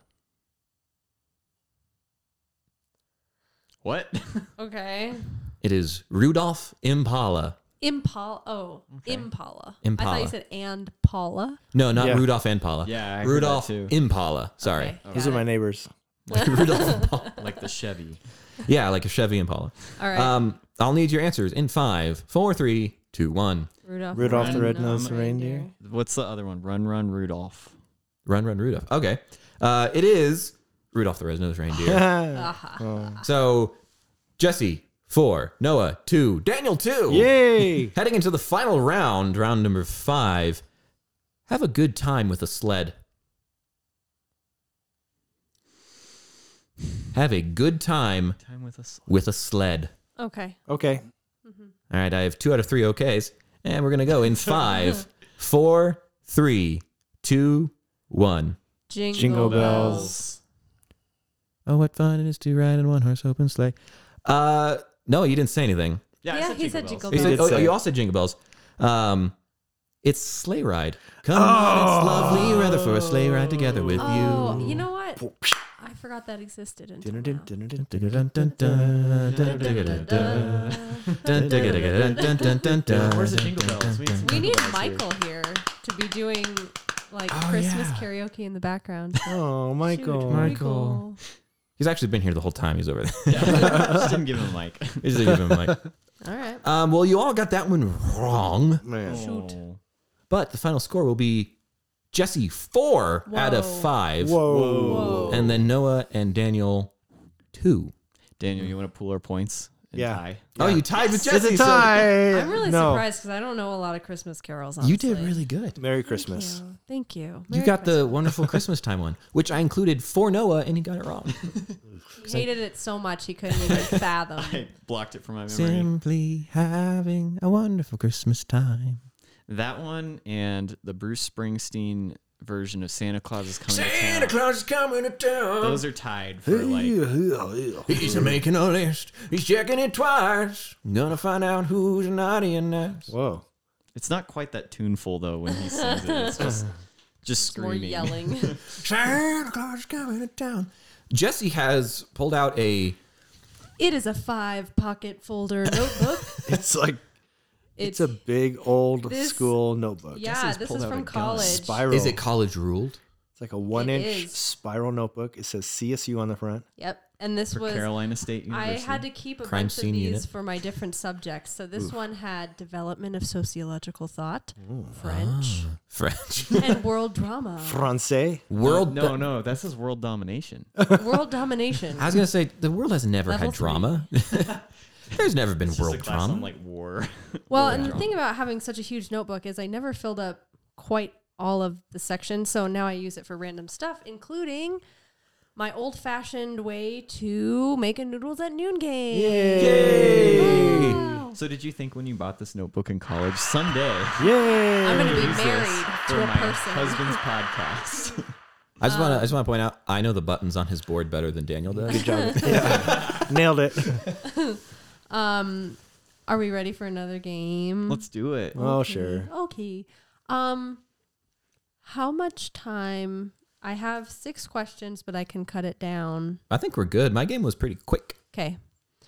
What? Okay. It is Rudolph Impala. Impala. Oh, Impala. I Impala. thought you said and Paula. No, not Yeah. Rudolph and Paula. Yeah, I heard Rudolph that too. Impala. Sorry. Okay, Those got are my it. neighbors. Rudolph Impala. Like the Chevy. Yeah, like a Chevy Impala. All right. I'll need your answers in 5, 4, 3, 2, 1. Rudolph the Red-Nosed Reindeer. What's the other one? Run, Run, Rudolph. Run, Run, Rudolph. Okay. It is Rudolph the Red-Nosed Reindeer. Aha. So, Jesse, 4, Noah, 2, Daniel, 2. Yay! Heading into the final round, round number 5. Have a good time with a sled. Have a good time Time with us. with a sled. Okay. Okay. All right, I have 2 out of 3 okays. And we're going to go in 5, 4, 3, 2, 1. Jingle, Jingle bells. bells. Oh, what fun it is to ride in one horse open sleigh. No, you didn't say anything. Yeah, he said Jingle You, Bells. said, you all said Jingle Bells. It's Sleigh Ride. Come on, it's lovely weather for a sleigh ride together with Oh, you. you know what? I forgot that existed until now. Where's the Jingle Bells? We need Michael here to be doing like Christmas karaoke in the background. Oh, Michael. Shoot, Michael. He's actually been here the whole time. He's over there. Just didn't give him a mic. He's just giving him a mic. All right. Well, you all got that one wrong, Man. Oh. but the final score will be Jesse 4 out of 5. Whoa. And then Noah and Daniel 2. Daniel, you want to pool our points? And Yeah. tie? Oh, you tied with Jesse. It's a tie. I'm really No. surprised because I don't know a lot of Christmas carols. So Honestly. you did really good. Merry Christmas. Thank you. You got the wonderful Christmas time one, which I included for Noah, and he got it wrong. He hated it so much he couldn't even fathom. I blocked it from my memory. Simply having a wonderful Christmas time. That one and the Bruce Springsteen version of Santa Claus is coming to town. Claus is coming to town. Those are tied for like. He's making a list. He's checking it twice. Gonna find out who's naughty and nice. Whoa. It's not quite that tuneful though when he sings it. It's just More screaming. yelling. Santa Claus is coming to town. Jesse has pulled out a. It is a 5-pocket folder notebook. It's like, it's a big old this- school notebook. Yeah, Jesse's this pulled is out from a gun. college. Spiral. Is it college ruled? It's like a 1-inch is. spiral notebook. It says CSU on the front. Yep. And this For was Carolina State I University. had to keep a Crime bunch of scene these unit. for my different subjects. So this one had development of sociological thought, French, French. and world drama. Francais. World. No, that says world domination. World domination. I was gonna say the world has never Level had 3. drama. There's never been It's just world a class on, drama. like war. Well, and the thing about having such a huge notebook is I never filled up quite all of the sections. So now I use it for random stuff, including my old-fashioned way to make a noodles at noon game. Yay! Wow. So did you think when you bought this notebook in college, someday Yay. I'm going to be use this married for to a my person. husband's podcast? I just want to point out I know the buttons on his board better than Daniel does. Good job. Yeah. Nailed it. Are we ready for another game? Let's do it. Oh, sure. Okay. How much time? I have 6 questions, but I can cut it down. I think we're good. My game was pretty quick. Okay.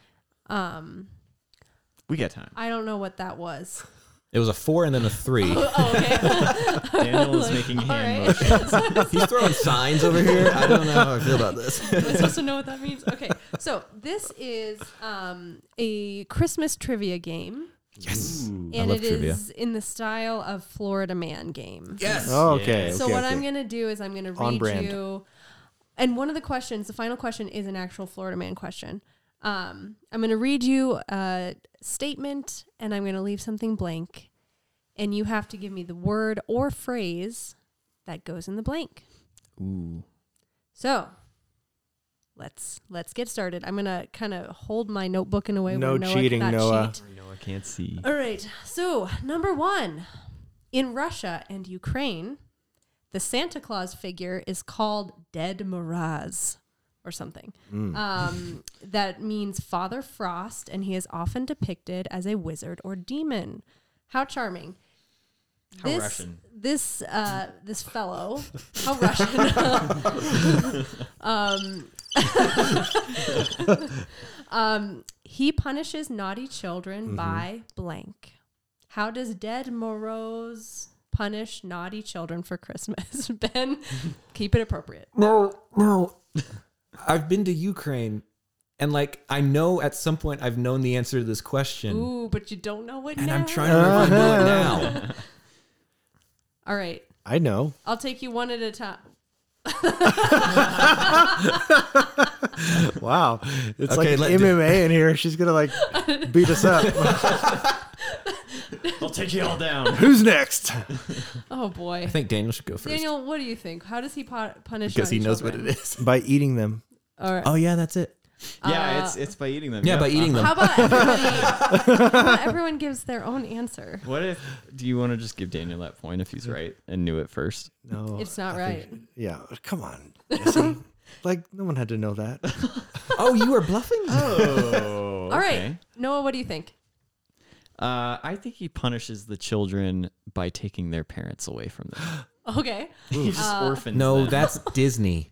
We got time. I don't know what that was. It was a 4 and then a 3. Oh, okay. Daniel is making hand right. motions. He's throwing signs over here. I don't know how I feel about this. Am I supposed to know what that means? Okay. So this is a Christmas trivia game. Yes. Ooh. And love it trivia. is in the style of Florida Man game. Yes. Oh, okay. Yeah. So okay, what okay. I'm going to do is I'm going to On read brand. you. And one of the questions, the final question is an actual Florida Man question. I'm going to read you a statement and I'm going to leave something blank. And you have to give me the word or phrase that goes in the blank. Ooh. So let's get started. I'm going to kind of hold my notebook in a way No where Noah cheating, cannot Noah. cheat. Noah can't see. All right. So, number 1. In Russia and Ukraine, the Santa Claus figure is called Ded Moroz or something. That means Father Frost, and he is often depicted as a wizard or demon. How charming. How Russian. This fellow, how Russian. He punishes naughty children by blank. How does Ded Moroz punish naughty children for Christmas? Ben, keep it appropriate. No. I've been to Ukraine, and like I know at some point I've known the answer to this question, Ooh, but you don't know it and now. I'm trying to remember if I know it now. All right, I know. I'll take you one at a time. Wow. It's Okay, like MMA in here. She's going to like beat us up. I'll take you all down. Who's next? Oh boy, I think Daniel should go first Daniel, what do you think? How does he punish? because he naughty knows children? what it is. By eating them. All right. Oh yeah, that's it. Yeah, it's by eating them. Yeah, Yep. by eating them. How about everyone gives their own answer? What if? Do you want to just give Daniel that point if he's right and knew it first? No. It's not I right. think- yeah. Come on. Jesse. Like, no one had to know that. Oh, you were bluffing? Oh. All right, Noah, what do you think? I think he punishes the children by taking their parents away from them. Okay. He just orphans No, them. that's Disney.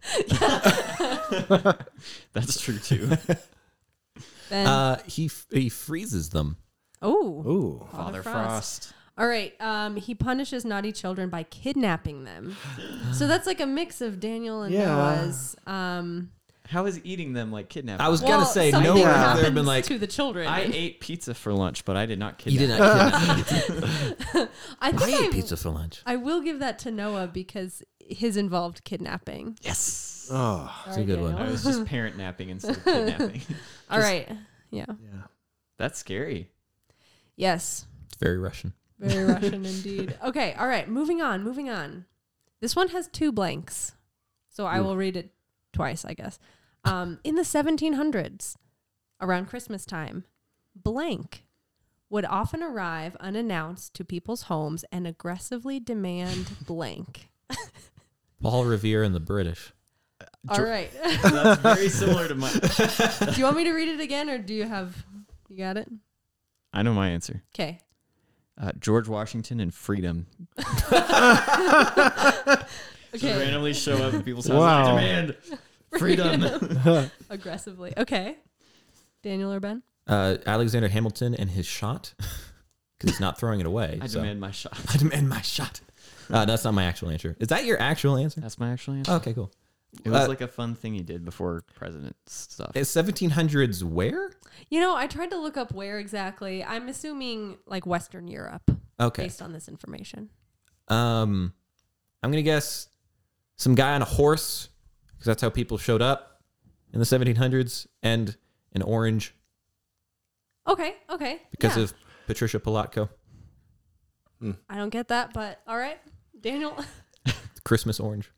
That's true too. Ben. He freezes them. Oh. Ooh. Father Frost. Frost. All right. He punishes naughty children by kidnapping them. So that's like a mix of Daniel and Yeah. Noah's. How is eating them like kidnapping? I was Well, gonna say something no. There happens have been like to the children. I ate pizza for lunch, but I did not you kidnap. did not kidnap. I I think ate pizza for lunch. I will give that to Noah because his involved kidnapping. Yes. Oh. It's a good one. I was just parent napping instead of kidnapping. All right. Yeah. Yeah. That's scary. Yes. It's very Russian. Very Russian indeed. Okay. All right. Moving on. This one has 2 blanks. So I will read it twice, I guess. In the 1700s, around Christmas time, blank would often arrive unannounced to people's homes and aggressively demand blank. Paul Revere and the British. All right. That's very similar to my. Do you want me to read it again or do you got it? I know my answer. Okay. George Washington and freedom. Just Okay. randomly show up at people's houses. Wow. I demand freedom. Aggressively. Okay. Daniel or Ben? Alexander Hamilton and his shot, because he's not throwing it away. I so. demand my shot. I demand my shot. That's not my actual answer. Is that your actual answer? That's my actual answer. Oh, okay, cool. It was like a fun thing he did before president stuff. Is 1700s where? You know, I tried to look up where exactly. I'm assuming like Western Europe Okay. based on this information. I'm gonna guess some guy on a horse, because that's how people showed up in the 1700s, and an orange Okay. because Yeah. of Patricia Polotko. I don't get that, but all right. Daniel. Christmas orange.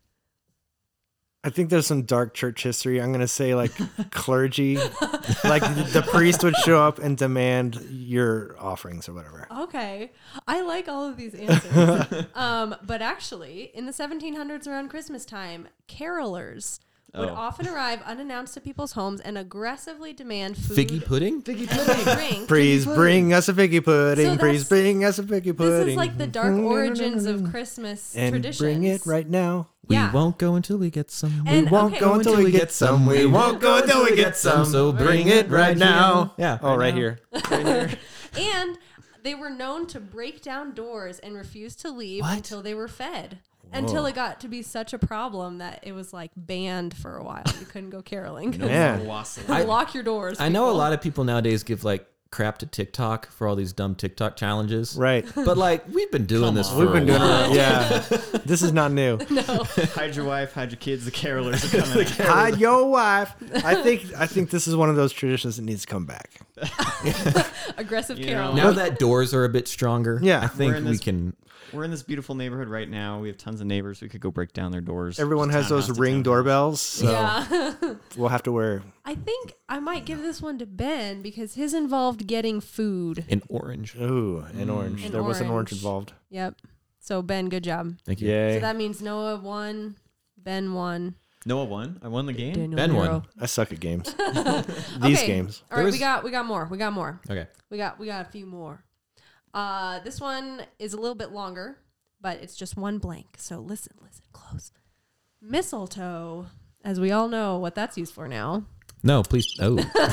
I think there's some dark church history. I'm going to say like clergy, like the priest would show up and demand your offerings or whatever. Okay. I like all of these answers. But actually, in the 1700s around Christmas time, carolers would often arrive unannounced to people's homes and aggressively demand food Figgy pudding? and drink. Please bring us a figgy pudding. So Please that's- bring us a figgy pudding. This is like the dark origins of Christmas and traditions. bring it right now. Yeah. We won't go until we get some. And- We won't okay. go until we get some. We won't go until we get some. So Bring it right now. Yeah. Oh, right here. And they were known to break down doors and refuse to leave What? until they were fed. Until it got to be such a problem that it was like banned for a while. You couldn't go caroling. Man. Lock your doors. I know a people. lot of people nowadays give like crap to TikTok for all these dumb TikTok challenges. Right. But like we've been doing this for We've been a doing while. it. Yeah. This is not new. Hide your wife, hide your kids. The carolers are coming. Hide your wife. I think this is one of those traditions that needs to come back. Aggressive You caroling. know, Now that doors are a bit stronger, Yeah. I think We're in we this- can. We're in this beautiful neighborhood right now. We have tons of neighbors. We could go break down their doors. Everyone Just has those townhouse to ring townhouse. doorbells, so Yeah. we'll have to wear. I think I might give this one to Ben because his involved getting food. In orange. Ooh, an orange. An There was an orange orange. involved. Yep. So Ben, good job. Thank you. Yay. So that means Noah won, Ben won, Noah won. I won the game. Daniel Ben won. zero. I suck at games. These Okay. games. All right, There we got more. We got more. Okay. We got a few more. This one is a little bit longer, but it's just one blank. So listen close. Mistletoe, as we all know what that's used for now. No, please. Oh,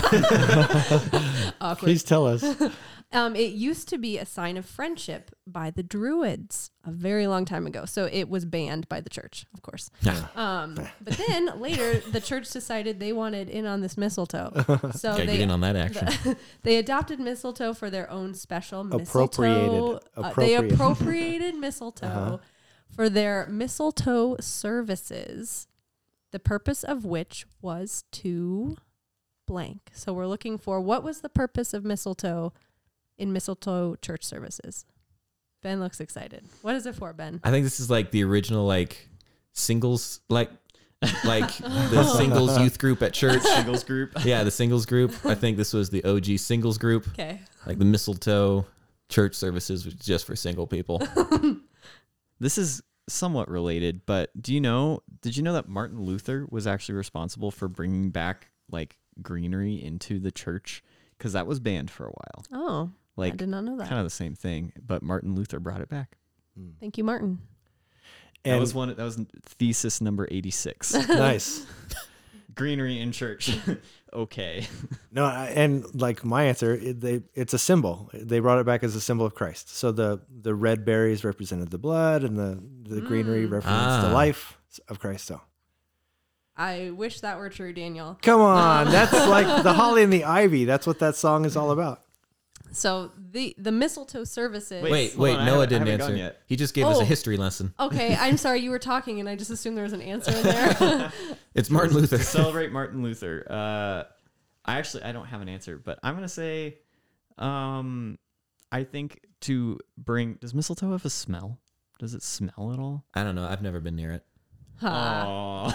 Awkward. Please tell us. It used to be a sign of friendship by the Druids a very long time ago. So it was banned by the church, of course. But then later, the church decided they wanted in on this mistletoe. So gotta get in on that action. they adopted mistletoe for their own special Appropriated. mistletoe. They appropriated mistletoe for their mistletoe services, the purpose of which was to blank. So we're looking for what was the purpose of mistletoe in mistletoe church services. Ben looks excited. What is it for, Ben? I think this is like the original like singles like the singles youth group at church. Singles group. Yeah, the singles group. I think this was the OG singles group. Okay. Like the mistletoe church services was just for single people. This is somewhat related, but did you know that Martin Luther was actually responsible for bringing back like greenery into the church? Because that was banned for a while. Oh, Like, I did not know that. Kind of the same thing, but Martin Luther brought it back. Thank you, Martin. That And was thesis number 86. nice. Greenery in church. Okay. No, and like my answer, it's a symbol. They brought it back as a symbol of Christ. So the red berries represented the blood, and the greenery represents the life of Christ. So I wish that were true, Daniel. come on, that's like the holly and the ivy. That's what that song is all about. So the mistletoe services. Wait, hold on, I Noah haven't didn't gone answer. yet. He just gave us Oh. a history lesson. Okay, I'm sorry. You were talking, and I just assumed there was an answer in there. It's Martin Luther. Celebrate Martin Luther. I don't have an answer, but I'm gonna say, I think does mistletoe have a smell? Does it smell at all? I don't know. I've never been near it. Ha.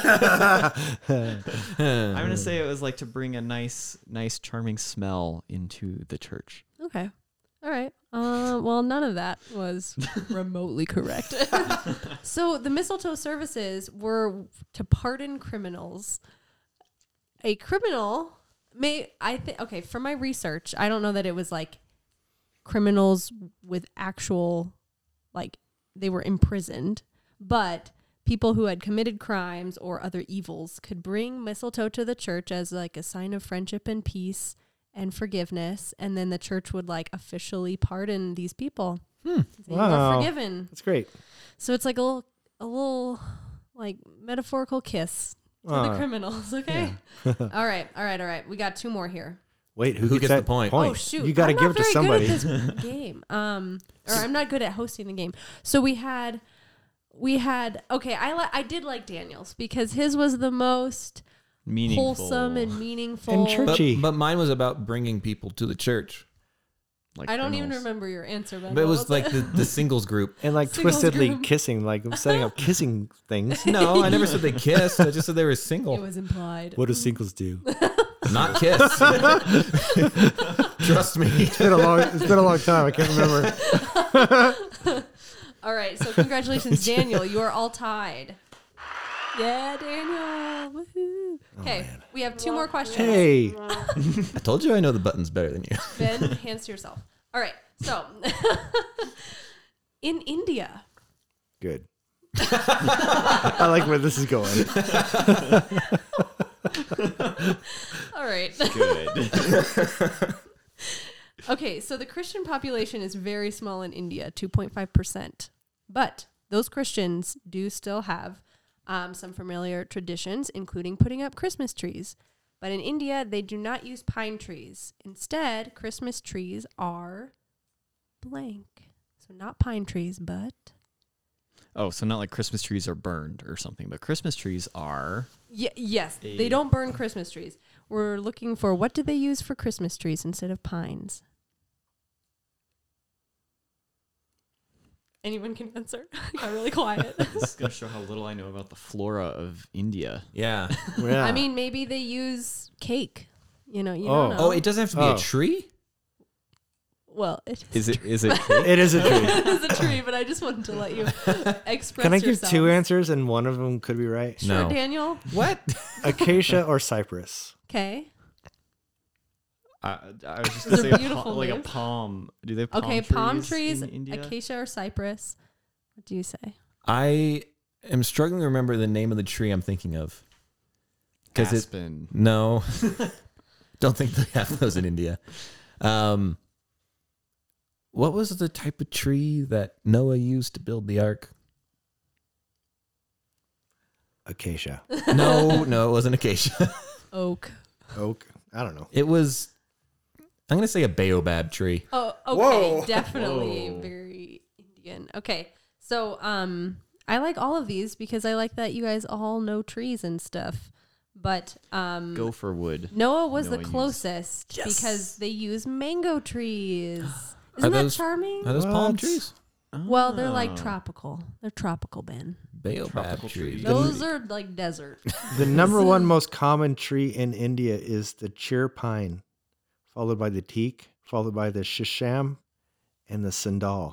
I'm gonna say it was like to bring a nice, charming smell into the church. Okay. All right. Well, none of that was remotely correct. So the mistletoe services were to pardon criminals. A criminal okay, from my research, I don't know that it was like criminals with actual, like they were imprisoned, but people who had committed crimes or other evils could bring mistletoe to the church as like a sign of friendship and peace and forgiveness, and then the church would like officially pardon these people. They Wow. were forgiven. That's great. So it's like a little like metaphorical kiss to the criminals. Okay. All right. We got two more here. Wait, who gets that the point? Oh shoot! You got to I'm give it not to very somebody. good at this game. Or I'm not good at hosting the game. So we had. Okay, I did like Daniel's because his was the most Meaningful. wholesome and meaningful. And churchy. But mine was about bringing people to the church. Like I don't even criminals. remember your answer, Ben. But it What was like the singles group. And like Singles twistedly group. kissing, like setting up kissing things. No, I never said they kissed. I just said they were it single. was implied. What do singles do? Not kiss. Trust me. It's been a long time. I can't remember. All right, so congratulations, Daniel. You are all tied. Yeah, Daniel. Woohoo. Okay, we have two more questions. Hey, I told you I know the buttons better than you. Ben, hands to yourself. All right, so in India, good. I like where this is going. all right. Good. Okay, so the Christian population is very small in India, 2.5%. But those Christians do still have some familiar traditions, including putting up Christmas trees. But in India, they do not use pine trees. Instead, Christmas trees are blank. So not pine trees, but... Oh, so not like Christmas trees are burned or something, but Christmas trees are... Yes, they don't burn Christmas trees. We're looking for what do they use for Christmas trees instead of pines? Anyone can answer? Got really quiet. This is going to show how little I know about the flora of India. Yeah. Yeah. I mean, maybe they use cake. You don't Oh. know. Oh, it doesn't have to be Oh. a tree? Well, it Is it cake? it is a tree. is a tree, but I just wanted to let you express Can I give yourself. two answers and one of them could be right? Sure, No. Daniel. What? Acacia or cypress? Okay. I was just Those going are to say beautiful like a names. palm. Do they have palm Okay, trees palm trees, in India? acacia or cypress. What do you say? I am struggling to remember the name of the tree I'm thinking of. Because it Aspen. no, don't think they have those in India. What was the type of tree that Noah used to build the ark? Acacia. No, it wasn't acacia. Oak. Oak. I don't know. It was. I'm gonna say a baobab tree. Oh, okay. Whoa. Definitely Whoa. very Indian. Okay. So, I like all of these because I like that you guys all know trees and stuff. But Go for wood. Noah was Noah the used- closest because they use mango trees. Are Isn't that those- charming? Are those palm What? trees? Well, they're like Oh. tropical. They're tropical, Ben. Baobab Tropical trees. trees. Those are like desert. The number one most common tree in India is the cheer pine, followed by the teak, followed by the shisham, and the sandal.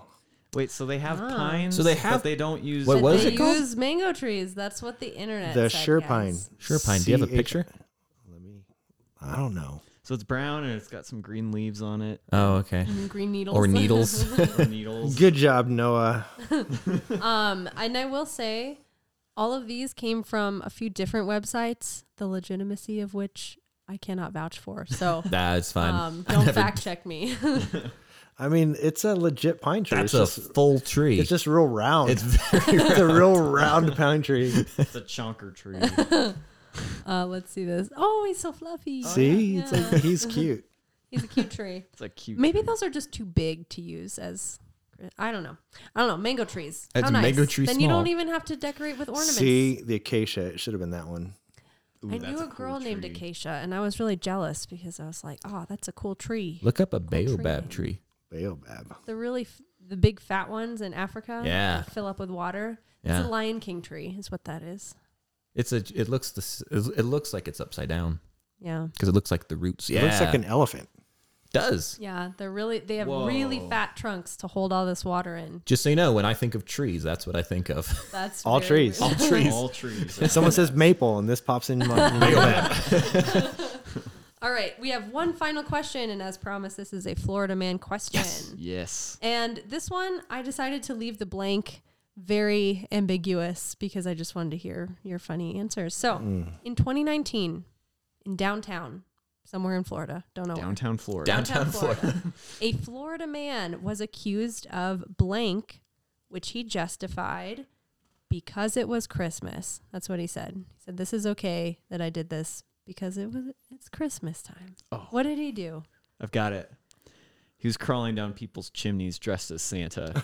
Wait, so they have Ah. pines, So they have- but they don't use. What was they it called? use mango trees. That's what the internet The said, Sure guys. Pine. Sure Pine. Do you have a picture? Let me. I don't know. So it's brown and it's got some green leaves on it. Oh, okay. Green needles. Or needles. Or needles. Good job, Noah. And I will say, all of these came from a few different websites, the legitimacy of which I cannot vouch for. So That's fine. don't fact check me. I mean, it's a legit pine tree. That's it's a just, full tree. it's just real round. It's very It's a real round pine tree. It's a chonker tree. Let's see this. Oh, he's so fluffy. See, it's Yeah. like he's cute. He's a cute tree. It's a cute. Maybe tree. those are just too big to use as. I don't know. Mango trees. It's How nice. mango tree Then you small. don't even have to decorate with ornaments. See, the acacia. It should have been that one. I that's knew a a girl cool named tree. Acacia, and I was really jealous because I was like, "Oh, that's a cool tree." Look up a tree name. baobab tree. Baobab. The big fat ones in Africa. Yeah. that fill up with water. Yeah. It's a Lion King tree, is what that is. It looks like it's upside down Yeah, because it looks like the roots. It looks like an elephant. does. yeah. They have really Whoa. fat trunks to hold all this water in. Just so you know, when I think of trees, that's what I think of. That's All very trees. weird. trees. All trees. Someone says maple, and this pops in my baobab. All right, we have one final question, and as promised, this is a Florida man question. Yes. And this one, I decided to leave the blank very ambiguous because I just wanted to hear your funny answers. So, in 2019, in downtown, somewhere in Florida, don't know where. Downtown Florida. Downtown Florida. A Florida man was accused of blank, which he justified because it was Christmas. That's what he said. He said, "This is okay that I did this because it's Christmas time." Oh. What did he do? I've got it. He was crawling down people's chimneys dressed as Santa.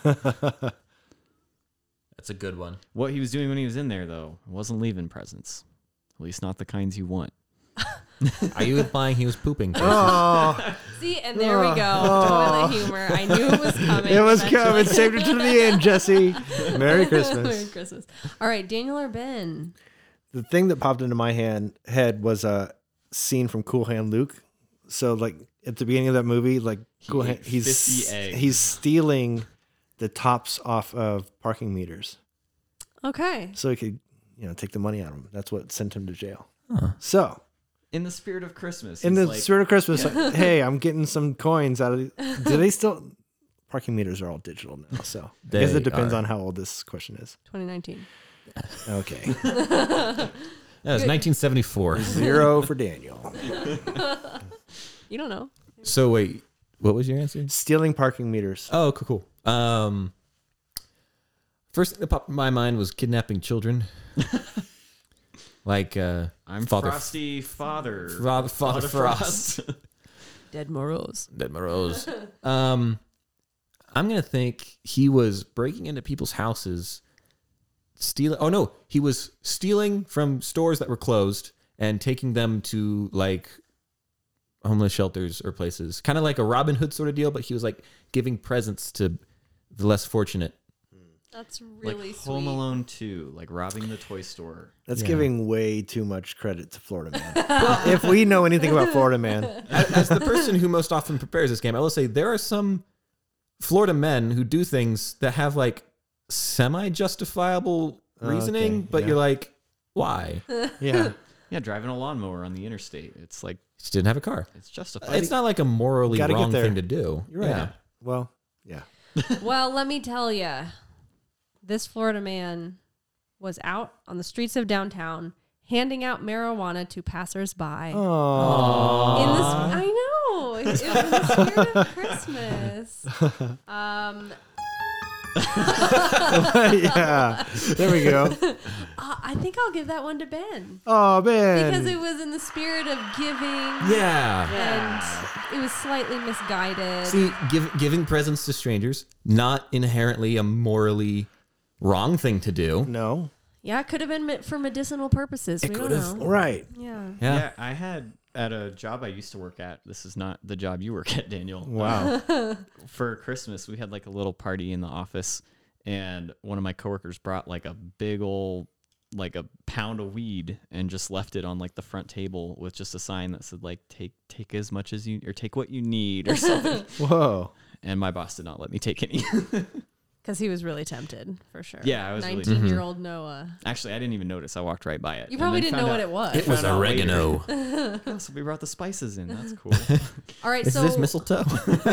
That's a good one. What he was doing when he was in there, though, wasn't leaving presents. At least not the kinds you want. Are you implying he was pooping? Oh, See, and there we go. Toilet humor. I knew it was coming. it was eventually. coming. Saved it to the end, Jesse. Merry Merry Christmas. Christmas. All right, Daniel or Ben? The thing that popped into my head was a scene from Cool Hand Luke. So, like at the beginning of that movie, like Cool Hand, ate 50 eggs. he's stealing the tops off of parking meters Okay. so he could, take the money out of him. That's what sent him to jail. Huh. So, In the spirit of Christmas. in he's the like, spirit of Christmas, like, hey, I'm getting some coins out of. Do they still? Parking meters are all digital now, so I guess They it depends are. on how old this question is. 2019. Okay, That was 1974. 0 for Daniel. You don't know. So wait, what was your answer? Stealing parking meters. Oh, cool. First thing that popped in my mind was kidnapping children. Like I'm Father Frosty Father. Father Frost. Dead Morose. Dead Morose. I'm gonna think he was breaking into people's houses, stealing. Oh no, he was stealing from stores that were closed and taking them to like homeless shelters or places, kind of like a Robin Hood sort of deal. But he was like giving presents to the less fortunate. That's Like really Home sweet. Alone 2, like robbing the toy store. That's Yeah. giving way too much credit to Florida Man. If we know anything about Florida Man, As the person who most often prepares this game, I will say there are some Florida men who do things that have like semi-justifiable reasoning, Okay, but yeah. you're like, why? yeah, Yeah, driving a lawnmower on the interstate. It's like, Just didn't have a car. it's justified. It's not like a morally Gotta get wrong there. thing to do. you're right. Yeah. Well, yeah. Well, let me tell you, this Florida man was out on the streets of downtown handing out marijuana to passersby. Oh, In this, I know, it was in the spirit of Christmas. yeah. There we go. I think I'll give that one to Ben Oh man. because it was in the spirit of giving. Yeah. And it was slightly misguided. See, giving presents to strangers, not inherently a morally wrong thing to do. No. Yeah, it could have been for medicinal purposes. We don't could've. know. Right. Yeah. Yeah, I had at a job I used to work at. This is not the job you work at, Daniel. Wow. For Christmas, we had like a little party in the office, and one of my coworkers brought like a big old, like a pound of weed, and just left it on like the front table with just a sign that said like take as much as you or take what you need or something. Whoa. And my boss did not let me take any. Because he was really tempted, for sure. Yeah, I was really 19-year-old Noah. Actually, I didn't even notice. I walked right by it. You and probably then didn't found know out- what it was. It was found out later. oregano. Oh, so we brought the spices in. That's cool. All right, Is so this mistletoe?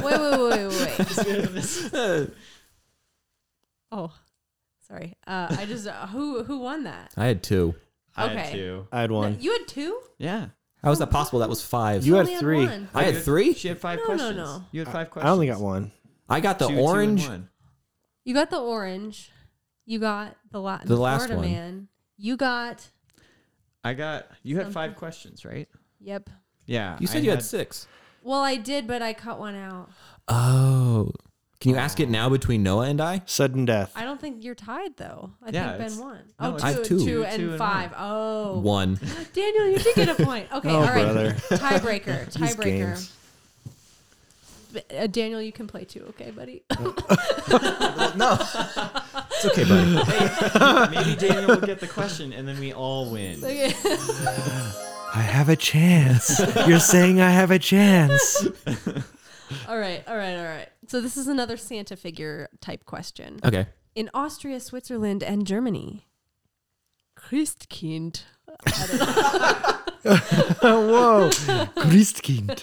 wait. Oh, sorry. I just who won that? I had 2. I had Okay. 2. I had one. You had 2? Yeah. How is that possible? That was 5. You had Only 3. one. I had 3. She had 5 No, questions. no. You had 5 I questions. only got one. I got the 2, 2, and orange. 1. You got the orange. You got the The the last Florida one. man. You got. You had 5 Something. questions, right? Yep. Yeah. You said you had 6. Well, I did, but I cut one out. Oh. Can you ask it now between Noah and I? Sudden death. I don't think you're tied though. I Yeah, think Ben it's- won. no, Oh, it's- I have 2. 2 2 and and 5. Oh, 1. Daniel, you did get a point. Okay, Oh, all right. brother. Tiebreaker. These Tiebreaker. games. Daniel, you can play too. Okay, buddy. No. It's okay, buddy. Maybe Daniel will get the question and then we all win. Okay. I have a chance. You're saying I have a chance. All right. So this is another Santa figure type question. Okay. In Austria, Switzerland, and Germany, Christkind. I don't know. Whoa. Christkind.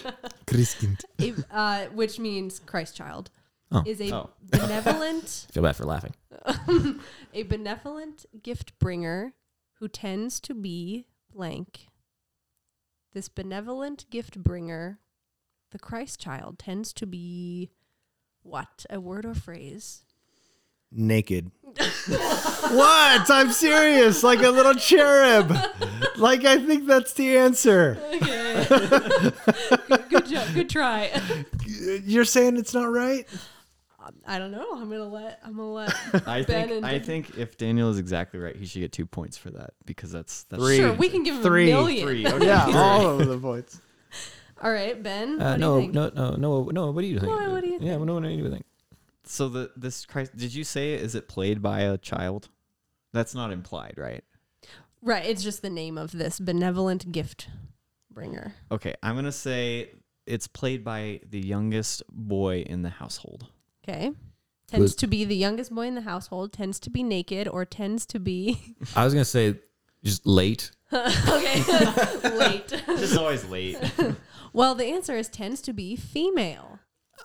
Which means Christ child, Oh. is a Oh. benevolent Feel bad for laughing. a benevolent gift bringer who tends to be blank. This benevolent gift bringer, the Christ child, tends to be what? A word or phrase? Naked. What? I'm serious. Like a little cherub. Like, I think that's the answer. Okay. Good job. Good try. You're saying it's not right? I don't know. I'm gonna let I Ben think and I think if Daniel is exactly right, he should get 2 points for that because that's 3. Sure, we can give him 3. a million. 3. Okay. Yeah, 3. all over the points. All right, Ben. What do No, you think? no. What do you think? What do you Yeah, think? no, what do you think? So this Christ, did you say is it played by a child? That's not implied, right? Right. It's just the name of this benevolent gift bringer. Okay, I'm going to say it's played by the youngest boy in the household. Okay. Tends to be the youngest boy in the household, tends to be naked, or tends to be. I was gonna say just late. Okay. Late. Just always late. Well, the answer is tends to be female.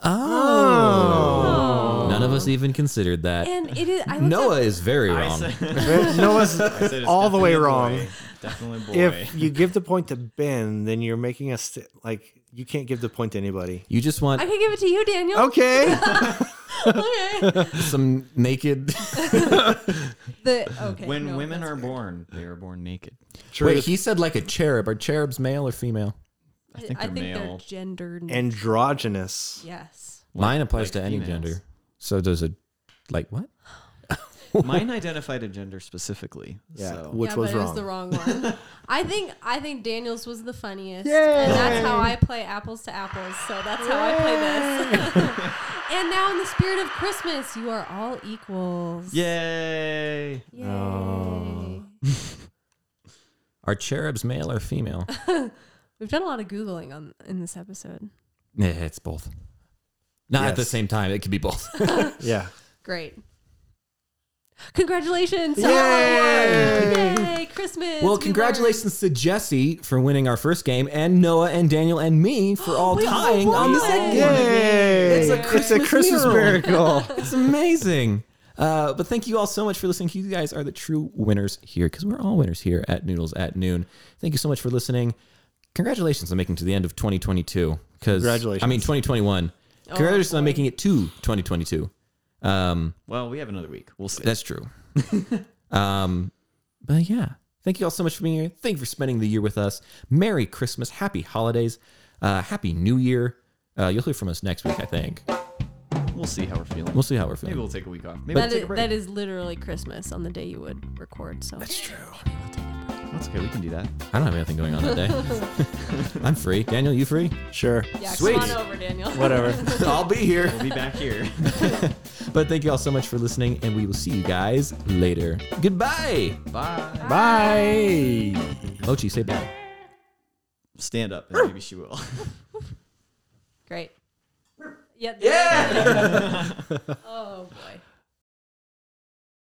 Oh. None of us even considered that. And it is. I looked Noah up- is very I wrong. said, Noah's I said it's all the way definitely a wrong. boy. Definitely a boy. If you give the point to Ben, then you're making us like you can't give the point to anybody. You just want I can give it to you, Daniel. Okay. Okay. some naked. Okay. when no, women that's are weird. born, they are born naked. Wait, he said like a cherub. Are cherubs male or female? I think they're they're male. gendered. Androgynous. Yes. Mine applies like to any females. gender. So does it like what? Mine identified a gender specifically. Yeah, So. which yeah, was but wrong. It was the wrong one. I think Daniel's was the funniest, Yay! and that's how I play apples to apples. So that's how I play this. And now, in the spirit of Christmas, you are all equals. Yay! Yay! Oh. Are cherubs male or female? We've done a lot of googling in this episode. Yeah, it's both. Not at the Yes. same time. It could be both. Yeah. Great. Congratulations! Yay! Yay! Christmas. Well, we congratulations to Jesse for winning our first game, and Noah and Daniel and me for all We all tying on the won! second Yay! game. It's a It's Christmas miracle. miracle. It's amazing. But thank you all so much for listening. You guys are the true winners here because we're all winners here at Noodles at Noon. Thank you so much for listening. Congratulations on making it to the end of 2022. Congratulations. I mean, 2021. Oh, Congratulations on boy. making it to 2022. Well, we have another week. We'll see. That's true. But yeah, thank you all so much for being here. Thank you for spending the year with us. Merry Christmas. Happy holidays. Happy New Year. You'll hear from us next week, I think. We'll see how we're feeling. We'll see how we're feeling. Maybe we'll take a week off. Maybe we'll take a break. That is literally Christmas on the day you would record. So That's true. That's okay. We can do that. I don't have anything going on that day. I'm free. Daniel, you free? Sure. yeah, Sweet. come on over, Daniel. Whatever. I'll be here. We'll be back here. But thank you all so much for listening, and we will see you guys later. Goodbye. Bye. Bye. Mochi, say bye. Stand up, and maybe she will. Great. Yeah. Oh boy.